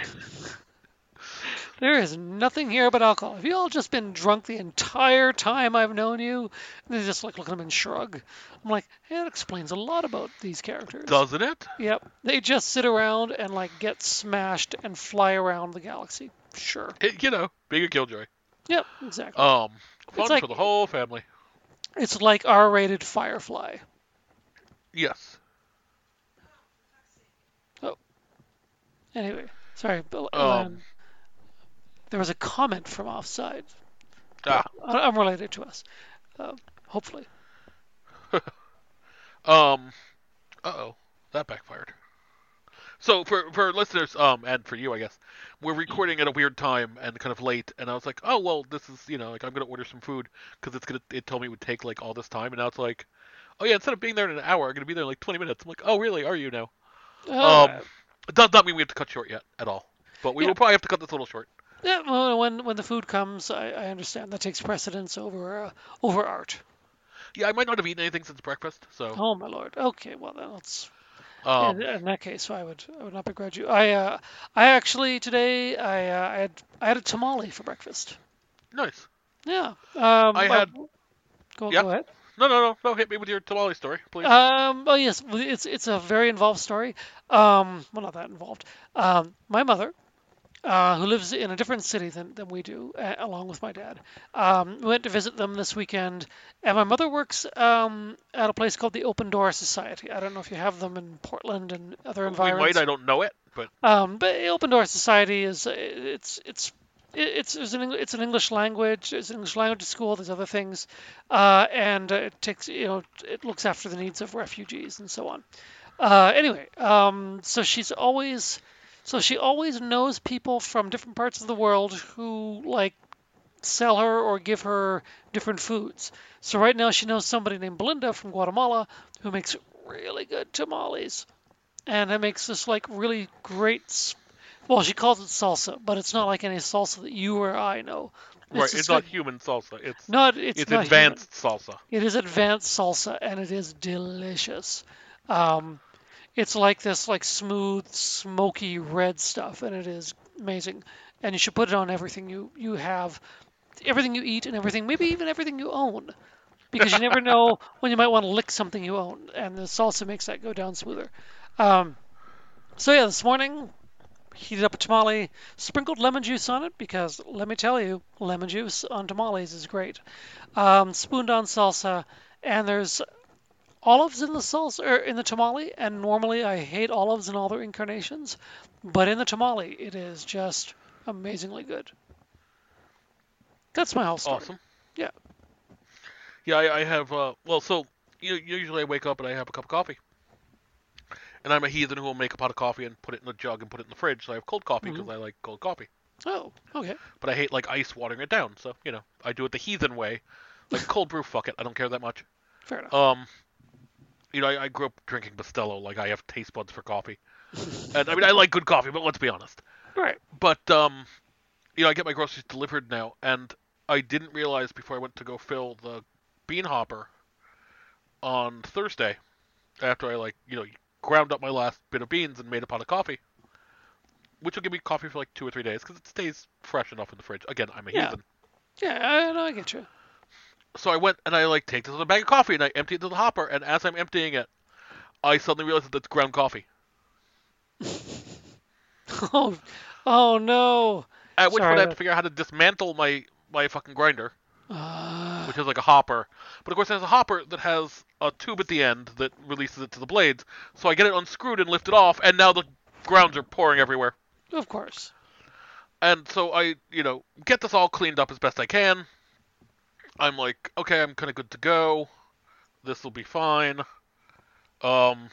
there is nothing here but alcohol. Have you all just been drunk the entire time I've known you? And they just like look at them and shrug. I'm like, hey, that explains a lot about these characters. doesn't it? Yep. They just sit around and like get smashed and fly around the galaxy. Sure. It- you know, being a killjoy. Yep, exactly. Um, fun It's like for the whole family. it's like R-rated Firefly. Yes. Oh, anyway, sorry, Bill. Um. Um, there was a comment from offside, Ah. un- unrelated to us. Uh, hopefully. Um. Uh oh, that backfired. So for for listeners, um, and for you, I guess, we're recording at a weird time and kind of late, and I was like, oh well, this is you know like I'm gonna order some food because it's gonna it told me it would take like all this time, and now it's like, oh yeah, instead of being there in an hour, I'm gonna be there in like twenty minutes. I'm like, oh really? Are you now? All Um, right. it does not mean we have to cut short yet at all, but we Yeah. will probably have to cut this a little short. Yeah, well, when when the food comes, I, I understand that takes precedence over uh, over art. Yeah, I might not have eaten anything since breakfast, so Oh my lord. Okay, well then let's. In, um, in that case, I would I would not begrudge you. I uh, I actually today I uh, I had I had a tamale for breakfast. nice. Yeah. Um. I uh, had Go yeah. go ahead. No, no, no, no. Hit me with your tamale story, please. Um. Oh yes, well, it's it's a very involved story. Um. Well, not that involved. Um. My mother, uh, who lives in a different city than, than we do, uh, along with my dad. Um, we went to visit them this weekend, and my mother works um, at a place called the Open Door Society. I don't know if you have them in Portland and other we environments. might. I don't know it, but Um, but the Open Door Society is uh, it's it's it's it's an Eng- it's an English language. It's an English language school. There's other things, uh, and uh, it takes you know it looks after the needs of refugees and so on. Uh, anyway, um, so she's always so she always knows people from different parts of the world who like sell her or give her different foods. So right now she knows somebody named Belinda from Guatemala who makes really good tamales, and it makes this like really great. s- Well, she calls it salsa, but it's not like any salsa that you or I know. right, just it's not good- human salsa. It's not it's, it's not human. advanced salsa. It is advanced salsa, and it is delicious. Um, it's like this like smooth, smoky red stuff, and it is amazing. And you should put it on everything you you have, everything you eat, and everything, maybe even everything you own, because you never know when you might want to lick something you own, and the salsa makes that go down smoother. Um, so yeah, this morning heated up a tamale, sprinkled lemon juice on it because let me tell you, lemon juice on tamales is great. Um, spooned on salsa, and there's olives in the salsa or in the tamale, and normally I hate olives in all their incarnations, but in the tamale it is just amazingly good. That's my whole story. Awesome. Yeah. Yeah, I, I have. Uh, well, so you, usually I wake up and I have a cup of coffee, and I'm a heathen who will make a pot of coffee and put it in a jug and put it in the fridge. So I have cold coffee because I like cold coffee, Oh, okay. but I hate like ice watering it down. So you know, I do it the heathen way. Like cold brew, fuck it, I don't care that much. Fair enough. Um, you know, I, I grew up drinking Bustelo, like I have taste buds for coffee. And I mean, I like good coffee, but let's be honest. Right. But um, you know, I get my groceries delivered now, and I didn't realize before I went to go fill the bean hopper on Thursday, after I like, you know, ground up my last bit of beans and made a pot of coffee, which will give me coffee for like two or three days because it stays fresh enough in the fridge. Again, I'm a Yeah. heathen. Yeah, I know, I get you. So I went and I like take this as a bag of coffee and I empty it into the hopper, and as I'm emptying it, I suddenly realized that it's ground coffee. Oh, oh no. At which Sorry, point I have that- to figure out how to dismantle my my fucking grinder, Uh, which is like a hopper. But of course, it has a hopper that has a tube at the end that releases it to the blades. So I get it unscrewed and lift it off, and now the grounds are pouring everywhere. of course. And so I, you know, get this all cleaned up as best I can. I'm like, okay, I'm kind of good to go. This will be fine. Um,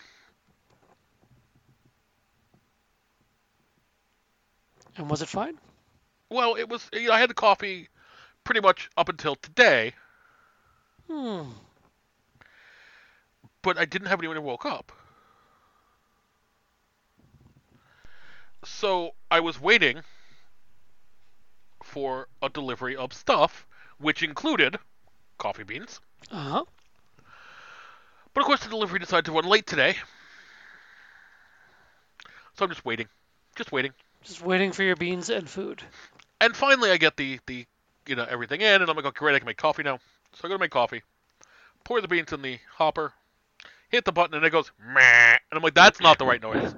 And was it fine? well, it was. You know, I had the coffee pretty much up until today, Hmm. but I didn't have any when I woke up. So I was waiting for a delivery of stuff, which included coffee beans. Uh-huh. But of course, the delivery decided to run late today. So I'm just waiting. Just waiting. Just waiting for your beans and food. And finally, I get the, the you know, everything in, and I'm like, okay, great, I can make coffee now. So I go to make coffee. Pour the beans in the hopper. Hit the button, and it goes, meh. And I'm like, that's not the right noise.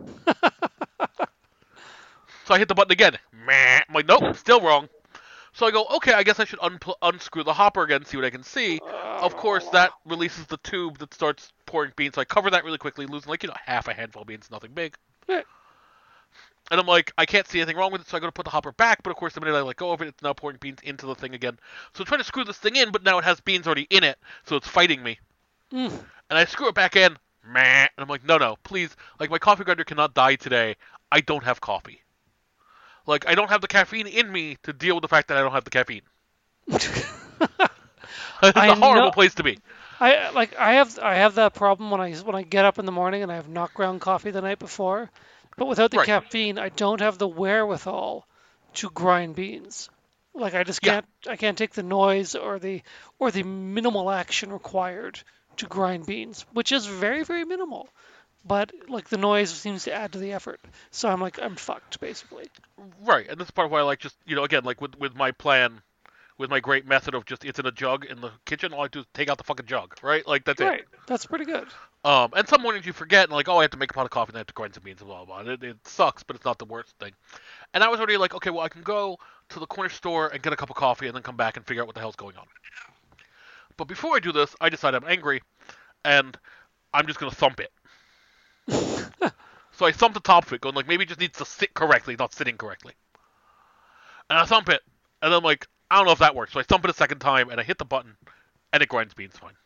So I hit the button again. Meh. I'm like, nope, still wrong. So I go, okay, I guess I should unpl- unscrew the hopper again, see what I can see. Of course, that releases the tube that starts pouring beans. So I cover that really quickly, losing like, you know, half a handful of beans, nothing big. Right. And I'm like, I can't see anything wrong with it, so I go to put the hopper back. But of course, the minute I let go of it, it's now pouring beans into the thing again. So I'm trying to screw this thing in, but now it has beans already in it, so it's fighting me. Mm. And I screw it back in, meh. And I'm like, no, no, please. Like, my coffee grinder cannot die today. I don't have coffee. Like, I don't have the caffeine in me to deal with the fact that I don't have the caffeine. It's I a horrible know- place to be. I like I have I have that problem when I when I get up in the morning and I have not ground coffee the night before, but without the Right. caffeine, I don't have the wherewithal to grind beans. Like I just Yeah. can't I can't take the noise or the or the minimal action required to grind beans, which is very very minimal. But like the noise seems to add to the effort. So I'm like I'm fucked basically. Right, and this is part of why I like just, you know, again, like with, with my plan, with my great method of just, it's in a jug in the kitchen, all I do is take out the fucking jug, right? Like, that's Right. it. That's pretty good. Um, and some mornings you forget, and like, oh, I have to make a pot of coffee, and I have to grind some beans, and blah, blah, blah. It, it sucks, but it's not the worst thing. And I was already like, okay, well, I can go to the corner store and get a cup of coffee, and then come back and figure out what the hell's going on. But before I do this, I decide I'm angry, and I'm just going to thump it. So I thump the top of it, going like, maybe it just needs to sit correctly, not sitting correctly. And I thump it, and then I'm like, I don't know if that works. So I thump it a second time, and I hit the button, and it grinds beans fine.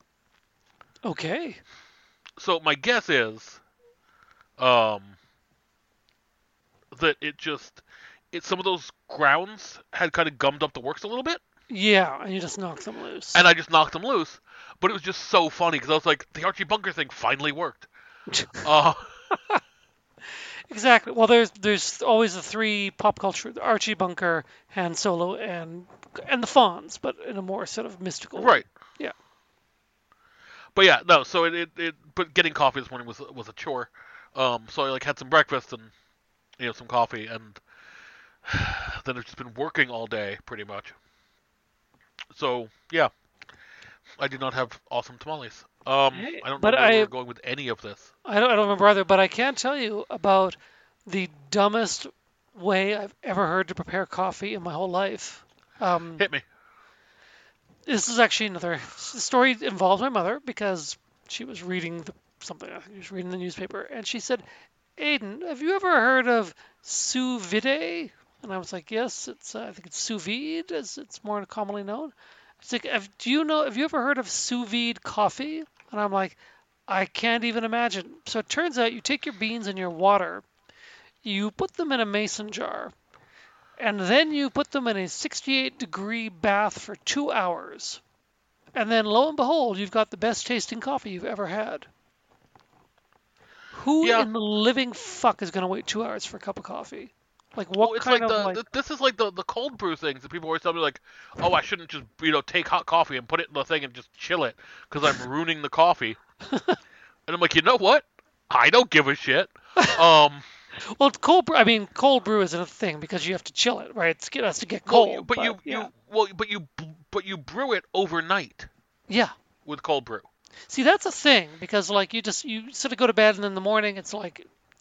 Okay. So my guess is, um, that it just, it some of those grounds had kind of gummed up the works a little bit, Yeah, and you just knock them loose. and I just knocked them loose. But it was just so funny because I was like, the Archie Bunker thing finally worked. Uh, Exactly. Well, there's there's always the three pop culture: Archie Bunker, Han Solo, and and the Fonz, but in a more sort of mystical way. right. Yeah. But yeah, no. So it, it, it but getting coffee this morning was was a chore. Um, so I like had some breakfast and you know some coffee, and then I've just been working all day pretty much. So yeah, I did not have awesome tamales. Um, Hey, I don't know but where I- we're going with any of this. I don't I don't remember either, but I can tell you about the dumbest way I've ever heard to prepare coffee in my whole life. Um, Hit me. This is actually another s- story that involves my mother because she was reading the, something. I think she was reading the newspaper, and she said, "Aiden, have you ever heard of sous vide?" And I was like, "Yes, it's uh, I think it's sous vide, as it's more commonly known." She's like, have, "Do you know? Have you ever heard of sous vide coffee?" And I'm like, "I can't even imagine." So it turns out you take your beans and your water, you put them in a mason jar, and then you put them in a sixty-eight degree bath for two hours. and then lo and behold, you've got the best tasting coffee you've ever had. Who Yeah. in the living fuck is going to wait two hours for a cup of coffee? Like, what Well, it's kind like of, the, like... the this is like the, the cold brew things that people always tell me like, oh, I shouldn't just you know take hot coffee and put it in the thing and just chill it because I'm ruining the coffee. And I'm like, you know what? I don't give a shit. Um, Well, cold brew, I mean, cold brew isn't a thing because you have to chill it, right? It's, it has to get well, cold. you- but, you yeah. you well but you but you brew it overnight Yeah. with cold brew. See, that's a thing because, like, you just, you sort of go to bed and in the morning it's like,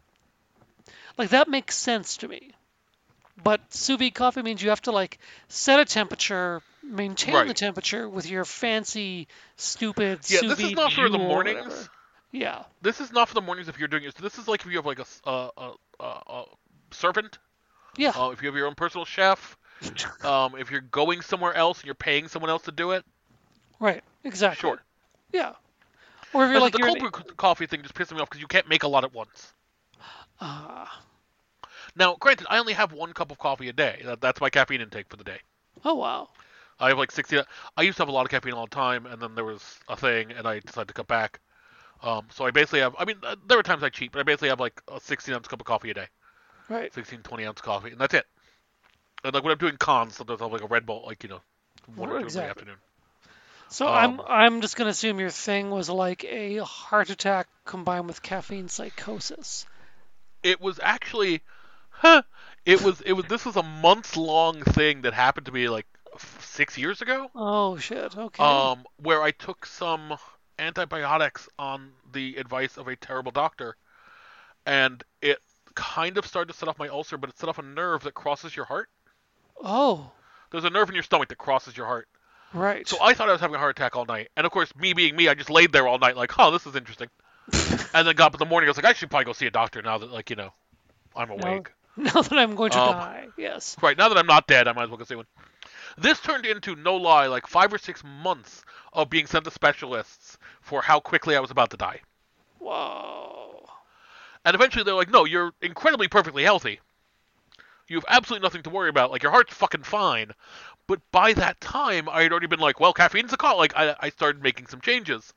like, that makes sense to me. But sous vide coffee means you have to, like, set a temperature, maintain the Right. temperature with your fancy, stupid Yeah, sous this vide is not for the Joule or mornings. whatever. Yeah. This is not for the mornings if you're doing it. This is like if you have like a s- a, a, a, a servant. Yeah. Uh, if you have your own personal chef. Um, if you're going somewhere else and you're paying someone else to do it. Right. Exactly. Sure. Yeah. Or if you're But like the you're cold in- brew co- coffee thing just pisses me off because you can't make a lot at once. Ah. Now, granted, I only have one cup of coffee a day. That, that's my caffeine intake for the day. Oh wow. I have like sixty. I used to have a lot of caffeine all the time, and then there was a thing, and I decided to cut back. Um, so I basically have. I mean, uh, there were times I cheat, but I basically have like a sixteen ounce cup of coffee a day, Right. sixteen, twenty ounce coffee, and that's it. And like when I'm doing cons, sometimes I'll have like a Red Bull, like you know, one or two Exactly. in the afternoon. So Um, I'm I'm just gonna assume your thing was like a heart attack combined with caffeine psychosis. It was actually, huh? It was. It was. This was a months long thing that happened to me like f- six years ago. Oh shit. Okay. Um, where I took some antibiotics on the advice of a terrible doctor, and it kind of started to set off my ulcer, but it set off a nerve that crosses your heart. oh. There's a nerve in your stomach that crosses your heart. Right. So I thought I was having a heart attack all night, and of course, me being me, I just laid there all night like, oh, this is interesting. And then got up in the morning, I was like, I should probably go see a doctor now that, like, you know, I'm awake. Now that I'm going to Um, die. Yes. Right, now that I'm not dead, I might as well go see one. This turned into, no lie, like five or six months of being sent to specialists for how quickly I was about to die. Whoa. And eventually they're like, no, you're incredibly perfectly healthy. You have absolutely nothing to worry about. Like, your heart's fucking fine. But by that time, I had already been like, well, caffeine's a call. Like, I, I started making some changes.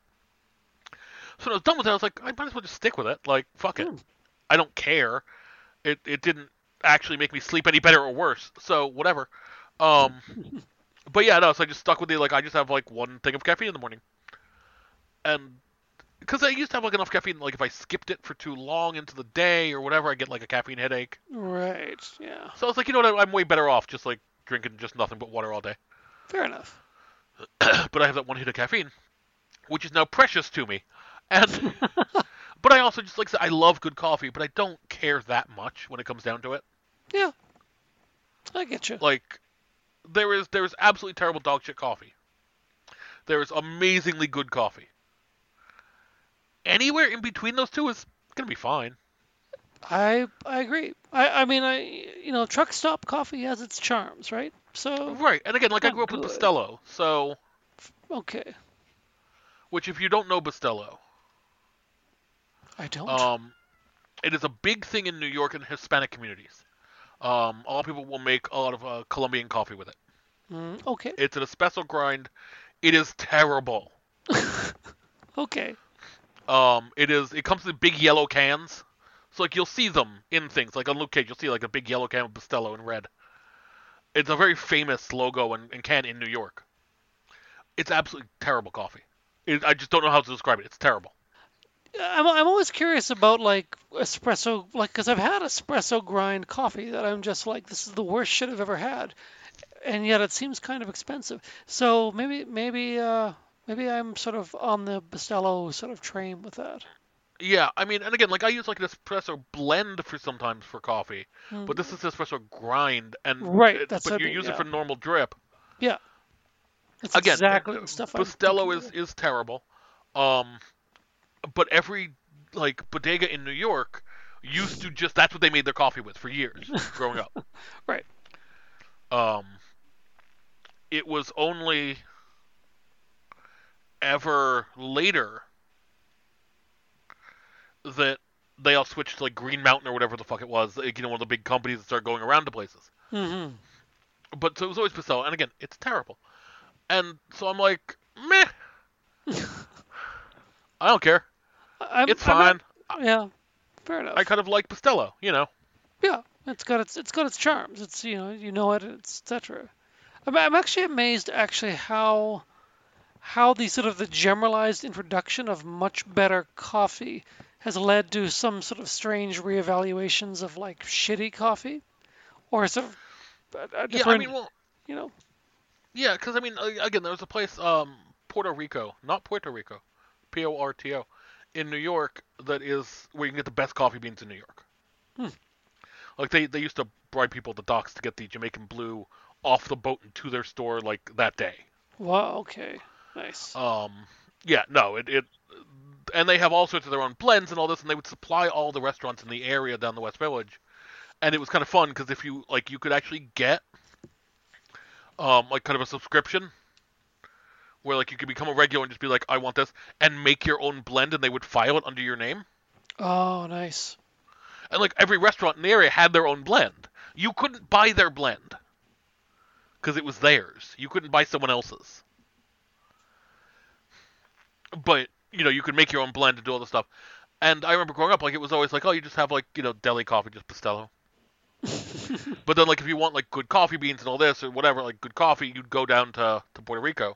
So when I was done with it, I was like, I might as well just stick with it. Like, fuck it. Hmm. I don't care. It it didn't actually make me sleep any better or worse. So, whatever. Um, but yeah, no, so I just stuck with it. Like, I just have, like, one thing of caffeine in the morning. And because I used to have, like, enough caffeine, like, if I skipped it for too long into the day or whatever, I get, like, a caffeine headache. Right. Yeah. So I was like, you know what, I'm way better off just, like, drinking just nothing but water all day. Fair enough. But I have that one hit of caffeine, which is now precious to me. And, but I also just, like I said, I love good coffee, but I don't care that much when it comes down to it. Yeah. I get you. Like, there is, there is absolutely terrible dog shit coffee. There is amazingly good coffee. Anywhere in between those two is gonna be fine. I I agree. I I mean I you know truck stop coffee has its charms, right? So Right, and again, like I Not grew up with good. Bustelo, so, okay. which if you don't know Bustelo, I don't. um, it is a big thing in New York and Hispanic communities. Um, a lot of people will make a lot of uh, Colombian coffee with it. Mm, okay. It's an espresso grind. It is terrible. Okay. Um, it is. It comes in big yellow cans, so like you'll see them in things like on Luke Cage. You'll see like a big yellow can of Bustelo in red. It's a very famous logo and, and can in New York. It's absolutely terrible coffee. It, I just don't know how to describe it. It's terrible. I'm I'm always curious about like espresso, like because I've had espresso grind coffee that I'm just like this is the worst shit I've ever had, and yet it seems kind of expensive. So maybe maybe uh maybe I'm sort of on the Bustelo sort of train with that. Yeah, I mean, and again, like I use like an espresso blend for sometimes for coffee, Mm. but this is espresso grind, and Right, it- that's but what I you mean, use it yeah. for normal drip. Yeah. It's Again, exactly uh, the stuff I'm Bustelo thinking is of. is terrible. Um, but every like bodega in New York used to just that's what they made their coffee with for years growing up. Right. Um, it was only ever later that they all switched to like Green Mountain or whatever the fuck it was. Like, you know, one of the big companies that started going around to places. hmm But so it was always Bustelo, and again, it's terrible. And so I'm like, Meh. I don't care. I'm, It's I'm fine. not- yeah, fair enough. I kind of like Bustelo, you know. Yeah, it's got its it's got its charms. It's you know you know it, it's et cetera. I'm, I'm actually amazed actually how how the sort of the generalized introduction of much better coffee has led to some sort of strange reevaluations of like shitty coffee or sort of a, a Yeah, I different mean, well, you know. yeah, because I mean, uh, again, there was a place, um, Puerto Rico, not Puerto Rico, P O R T O, in New York that is where you can get the best coffee beans in New York. Hmm. Like they, they used to bribe people at the docks to get the Jamaican Blue off the boat and to their store like that day. Wow. Okay. Nice. Um, yeah, no, it, it, and they have all sorts of their own blends and all this, and they would supply all the restaurants in the area down the West Village, and it was kind of fun because if you like, you could actually get, um, like kind of a subscription, where like you could become a regular and just be like, I want this, and make your own blend, and they would file it under your name. Oh, nice. And like every restaurant in the area had their own blend. You couldn't buy their blend because it was theirs. You couldn't buy someone else's. But you know, you could make your own blend and do all this stuff. And I remember growing up, like it was always like, oh, you just have like you know deli coffee, just Bustelo. But then like if you want like good coffee beans and all this or whatever, like good coffee, you'd go down to to Puerto Rico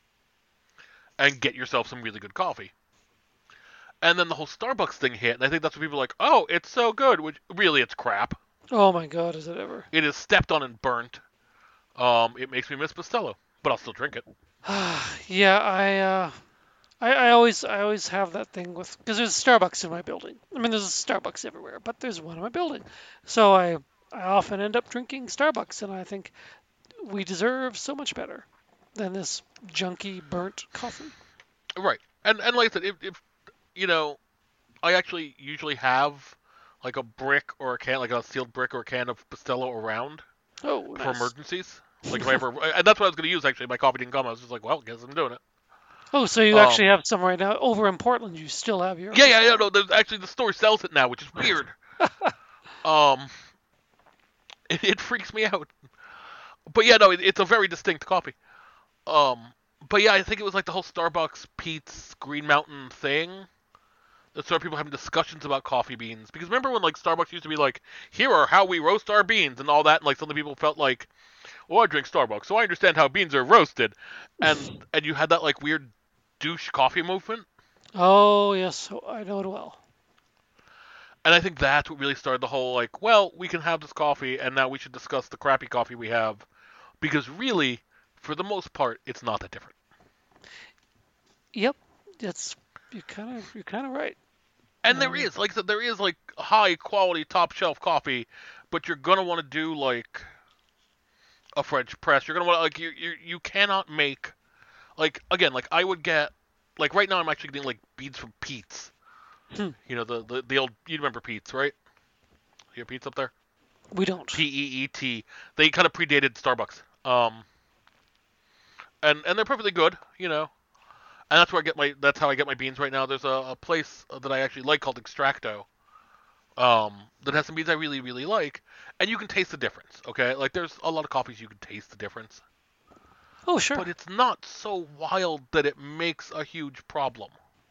and get yourself some really good coffee. And then the whole Starbucks thing hit, and I think that's when people are like, oh, it's so good, which really it's crap. Oh my God, is it ever? It is stepped on and burnt. Um, it makes me miss Bustelo, but I'll still drink it. Yeah, I, uh, I, I always, I always have that thing with because there's a Starbucks in my building. I mean, there's a Starbucks everywhere, but there's one in my building, so I, I often end up drinking Starbucks, and I think we deserve so much better than this junky burnt coffee. Right, and and like I said, if, if you know, I actually usually have like a brick or a can, like a sealed brick or a can of Bustelo around Oh, for nice. emergencies. Like if I ever, and that's what I was going to use actually. My coffee didn't come. I was just like, well, guess I'm doing it. Oh, so you Um, actually have some right now over in Portland. You still have your Yeah, yeah, yeah. No, there's actually the store sells it now, which is weird. um, it, it freaks me out. But yeah, no, it, it's a very distinct coffee. Um, but yeah, I think it was like the whole Starbucks, Pete's, Green Mountain thing that started people having discussions about coffee beans. Because remember when like Starbucks used to be like, here are how we roast our beans and all that, and like some of the people felt like, well, I drink Starbucks, so I understand how beans are roasted, and and you had that like weird douche coffee movement. Oh yes, I know it well. And I think that's what really started the whole, like, well, we can have this coffee, and now we should discuss the crappy coffee we have. Because really, for the most part, it's not that different. Yep, that's you're kind of you're kind of right. And there is, like I said, there is, like, high-quality, top-shelf coffee, but you're going to want to do, like, a French press. You're going to want to, like, you, you, you cannot make, like, again, like, I would get, like, right now I'm actually getting, like, beads from Pete's. Hmm. You know, the, the, the old, you remember Pete's, right? You have Pete's up there? We don't. P E E T. They kind of predated Starbucks. Um, and and they're perfectly good, you know. And that's where I get my that's how I get my beans right now. There's a, a place that I actually like called Extracto. Um, that has some beans I really really like, and you can taste the difference. Okay, like there's a lot of coffees you can taste the difference, Oh sure. but it's not so wild that it makes a huge problem.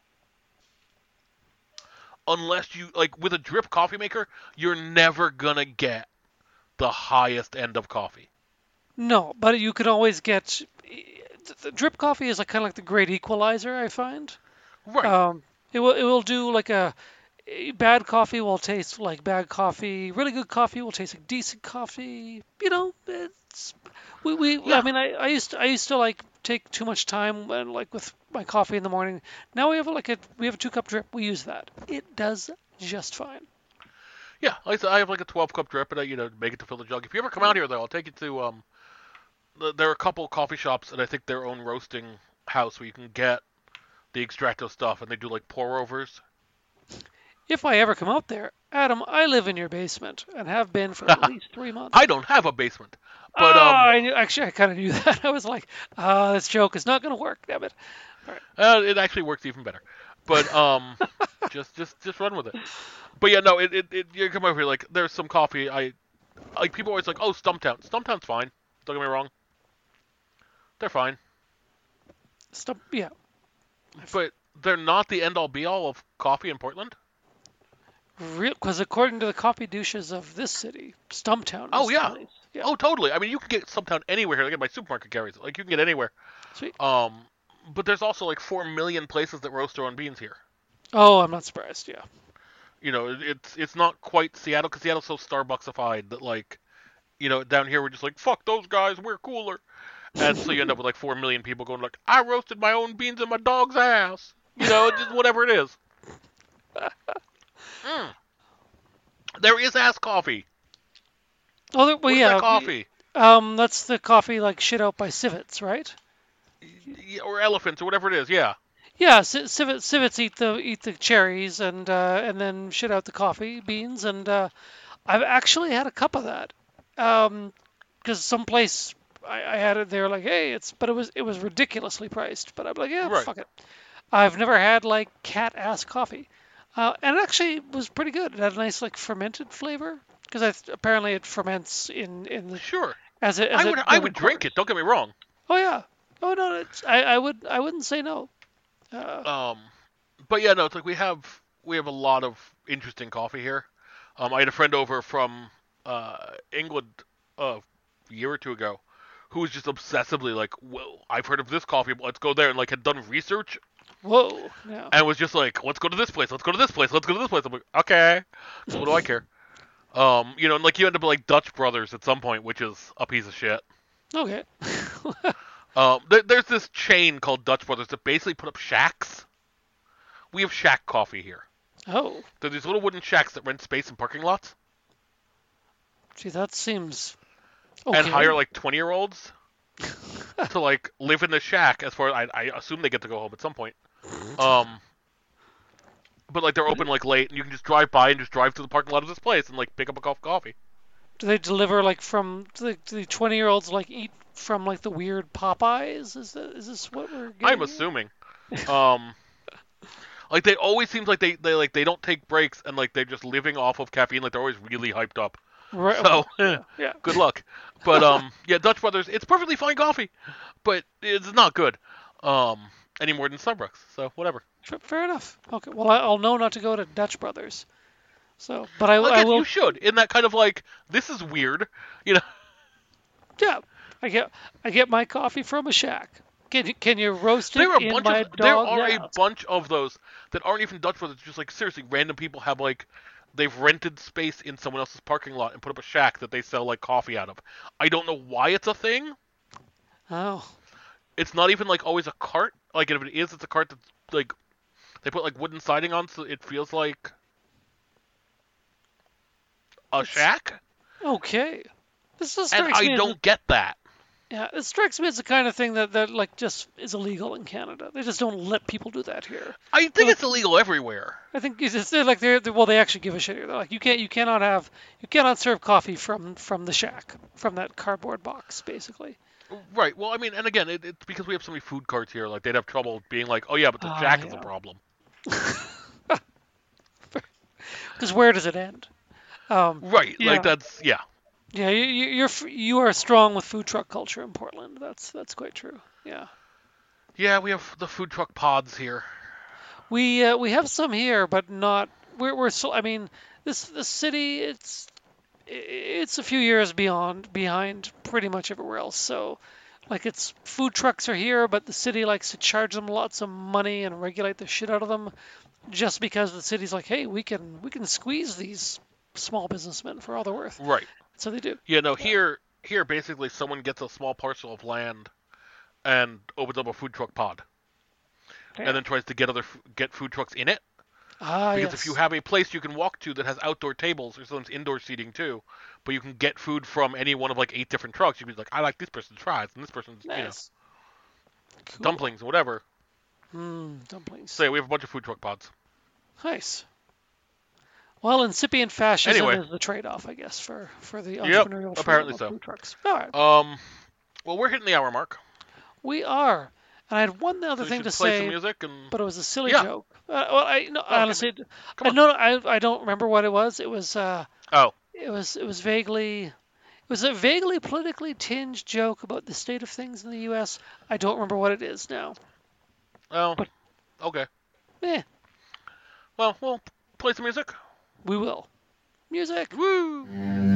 Unless you like with a drip coffee maker, you're never gonna get the highest end of coffee. No, but you can always get the drip coffee is like kind of like the great equalizer. I find. Right. Um, it will it will do like a, a bad coffee will taste like bad coffee. Really good coffee will taste like decent coffee. You know, it's we, we Yeah. I mean I, I used to, I used to like take too much time and like with my coffee in the morning. Now we have like a we have a two cup drip. We use that. It does just fine. Yeah, like I said, I have like a twelve cup drip, and I, you know, make it to fill the jug. If you ever come out here, though, I'll take you to um. The, there are a couple coffee shops, and I think their own roasting house where you can get the Extracto stuff, and they do like pour overs. If I ever come out there, Adam, I live in your basement and have been for at least three months. I don't have a basement, but oh, um, I knew, actually I kind of knew that. I was like, ah, this joke is not going to work. Damn it. uh, it actually works even better. But um, just just just run with it. But yeah, no, it, it, it you come over here like there's some coffee. I like people always like, oh, Stumptown. Stumptown's fine. Don't get me wrong. They're fine. Stump, yeah. But they're not the end all be all of coffee in Portland. Because according to the coffee douches of this city, Stumptown is Oh, yeah. the place. Yeah. Oh, totally. I mean, you can get Stumptown anywhere here. Like my supermarket carries it. Like you can get anywhere. Sweet. Um, but there's also like four million places that roast their own beans here. Oh, I'm not surprised. Yeah. You know, it- it's it's not quite Seattle because Seattle's so Starbucksified that like, you know, down here we're just like fuck those guys, we're cooler, and so you end up with like four million people going like, I roasted my own beans in my dog's ass. You know, just whatever it is. Mm. There is ass coffee. Oh, there- well, What is yeah. that coffee? Um, that's the coffee like shit out by civets, right? Y- Or elephants or whatever it is. Yeah. Yeah, ci- civet, civets eat the eat the cherries and uh, and then shit out the coffee beans, and uh, I've actually had a cup of that. Um, because someplace I, I had it, they were like, hey, it's but it was it was ridiculously priced. But I'm like, yeah, Right. fuck it. I've never had like cat ass coffee, uh, and it actually was pretty good. It had a nice like fermented flavor because apparently it ferments in in the Sure. as it. As I would it I would drink recovers. it. Don't get me wrong. Oh yeah. Oh no, it's, I I would I wouldn't say no. Uh, Um, but yeah, no, it's like we have we have a lot of interesting coffee here. Um, I had a friend over from uh, England uh, a year or two ago who was just obsessively like, well, I've heard of this coffee, but let's go there, and like had done research whoa. Yeah. and was just like, let's go to this place, let's go to this place, let's go to this place. I'm like, okay, what do I care? Um, you know, and like you end up like Dutch Brothers at some point, which is a piece of shit. Okay. Um, there, there's this chain called Dutch Brothers that basically put up shacks. We have shack coffee here. Oh, They're these little wooden shacks that rent space in parking lots gee, that seems okay. and hire like twenty year olds to like live in the shack. As far as I, I assume they get to go home at some point. Um, but like they're open like late, and you can just drive by and just drive to the parking lot of this place and like pick up a cup of coffee. Do they deliver like from do the, do the twenty year olds like eat from like the weird Popeyes? Is that is this what we're getting? I'm here? assuming. Um, like they always seems like they, they like they don't take breaks and like they're just living off of caffeine. Like they're always really hyped up. Right. So yeah. good luck. But um, yeah, Dutch Brothers, it's perfectly fine coffee, but it's not good. Um, any more than Starbucks. So whatever. F- Fair enough. Okay. Well, I- I'll know not to go to Dutch Brothers. So, but I, Well, I again, will. you should. In that kind of like, this is weird. You know. Yeah. I get I get my coffee from a shack. Can you, can you roast it There are a in bunch my of there dog? are Yeah. a bunch of those that aren't even Dutch Brothers. Just like seriously, random people have like they've rented space in someone else's parking lot and put up a shack that they sell like coffee out of. I don't know why it's a thing. Oh. It's not even like always a cart. Like if it is, it's a cart that's like they put like wooden siding on, so it feels like a It's- shack. Okay. This just And strikes me I as don't get that. Yeah, it strikes me as the kind of thing that, that like just is illegal in Canada. They just don't let people do that here. I think Well, it's illegal everywhere. I think it's, it's they're like they're, they're well they actually give a shit here. They're like you can't you cannot have you cannot serve coffee from from the shack from that cardboard box basically. Right. Well, I mean, and again, it, it's because we have so many food carts here. Like they'd have trouble being like, oh yeah, but the Ah, shack is a yeah. problem. Because where does it end? Um, Right. Yeah. Like that's yeah. yeah, you, you- you're f- you are strong with food truck culture in Portland. That's that's quite true. Yeah, Yeah, we have the food truck pods here. we uh, we have some here, but not we're we're so I mean this this city it's it's a few years beyond behind pretty much everywhere else. So, like, it's food trucks are here, but the city likes to charge them lots of money and regulate the shit out of them, just because the city's like, hey, we can we can squeeze these small businessmen for all they're worth. Right. So they do. Yeah. No. Here, here, basically, someone gets a small parcel of land and opens up a food truck pod, Yeah. and then tries to get other f- get food trucks in it. Ah, Because yes. if you have a place you can walk to that has outdoor tables, or sometimes indoor seating too, but you can get food from any one of like eight different trucks, you can be like, I like this person's fries and this person's you know nice. Cool. dumplings, whatever. Mm, dumplings. So yeah, we have a bunch of food truck pods. Nice. Well, incipient fascism Anyway. is the trade-off, I guess, for for the Yep, entrepreneurial freedom apparently of so. food trucks. All right, Um, well, we're hitting the hour mark. we are. And I had one other So we thing should to play say. some music and But it was a silly Yeah. joke. Uh, well, I no, okay. honestly, Come I on. no, I I don't remember what it was. It was uh, oh, it was it was vaguely, it was a vaguely politically tinged joke about the state of things in the U S. I don't remember what it is now. Oh, But- okay. Eh, Well, we'll play some music. we will. Music. Woo!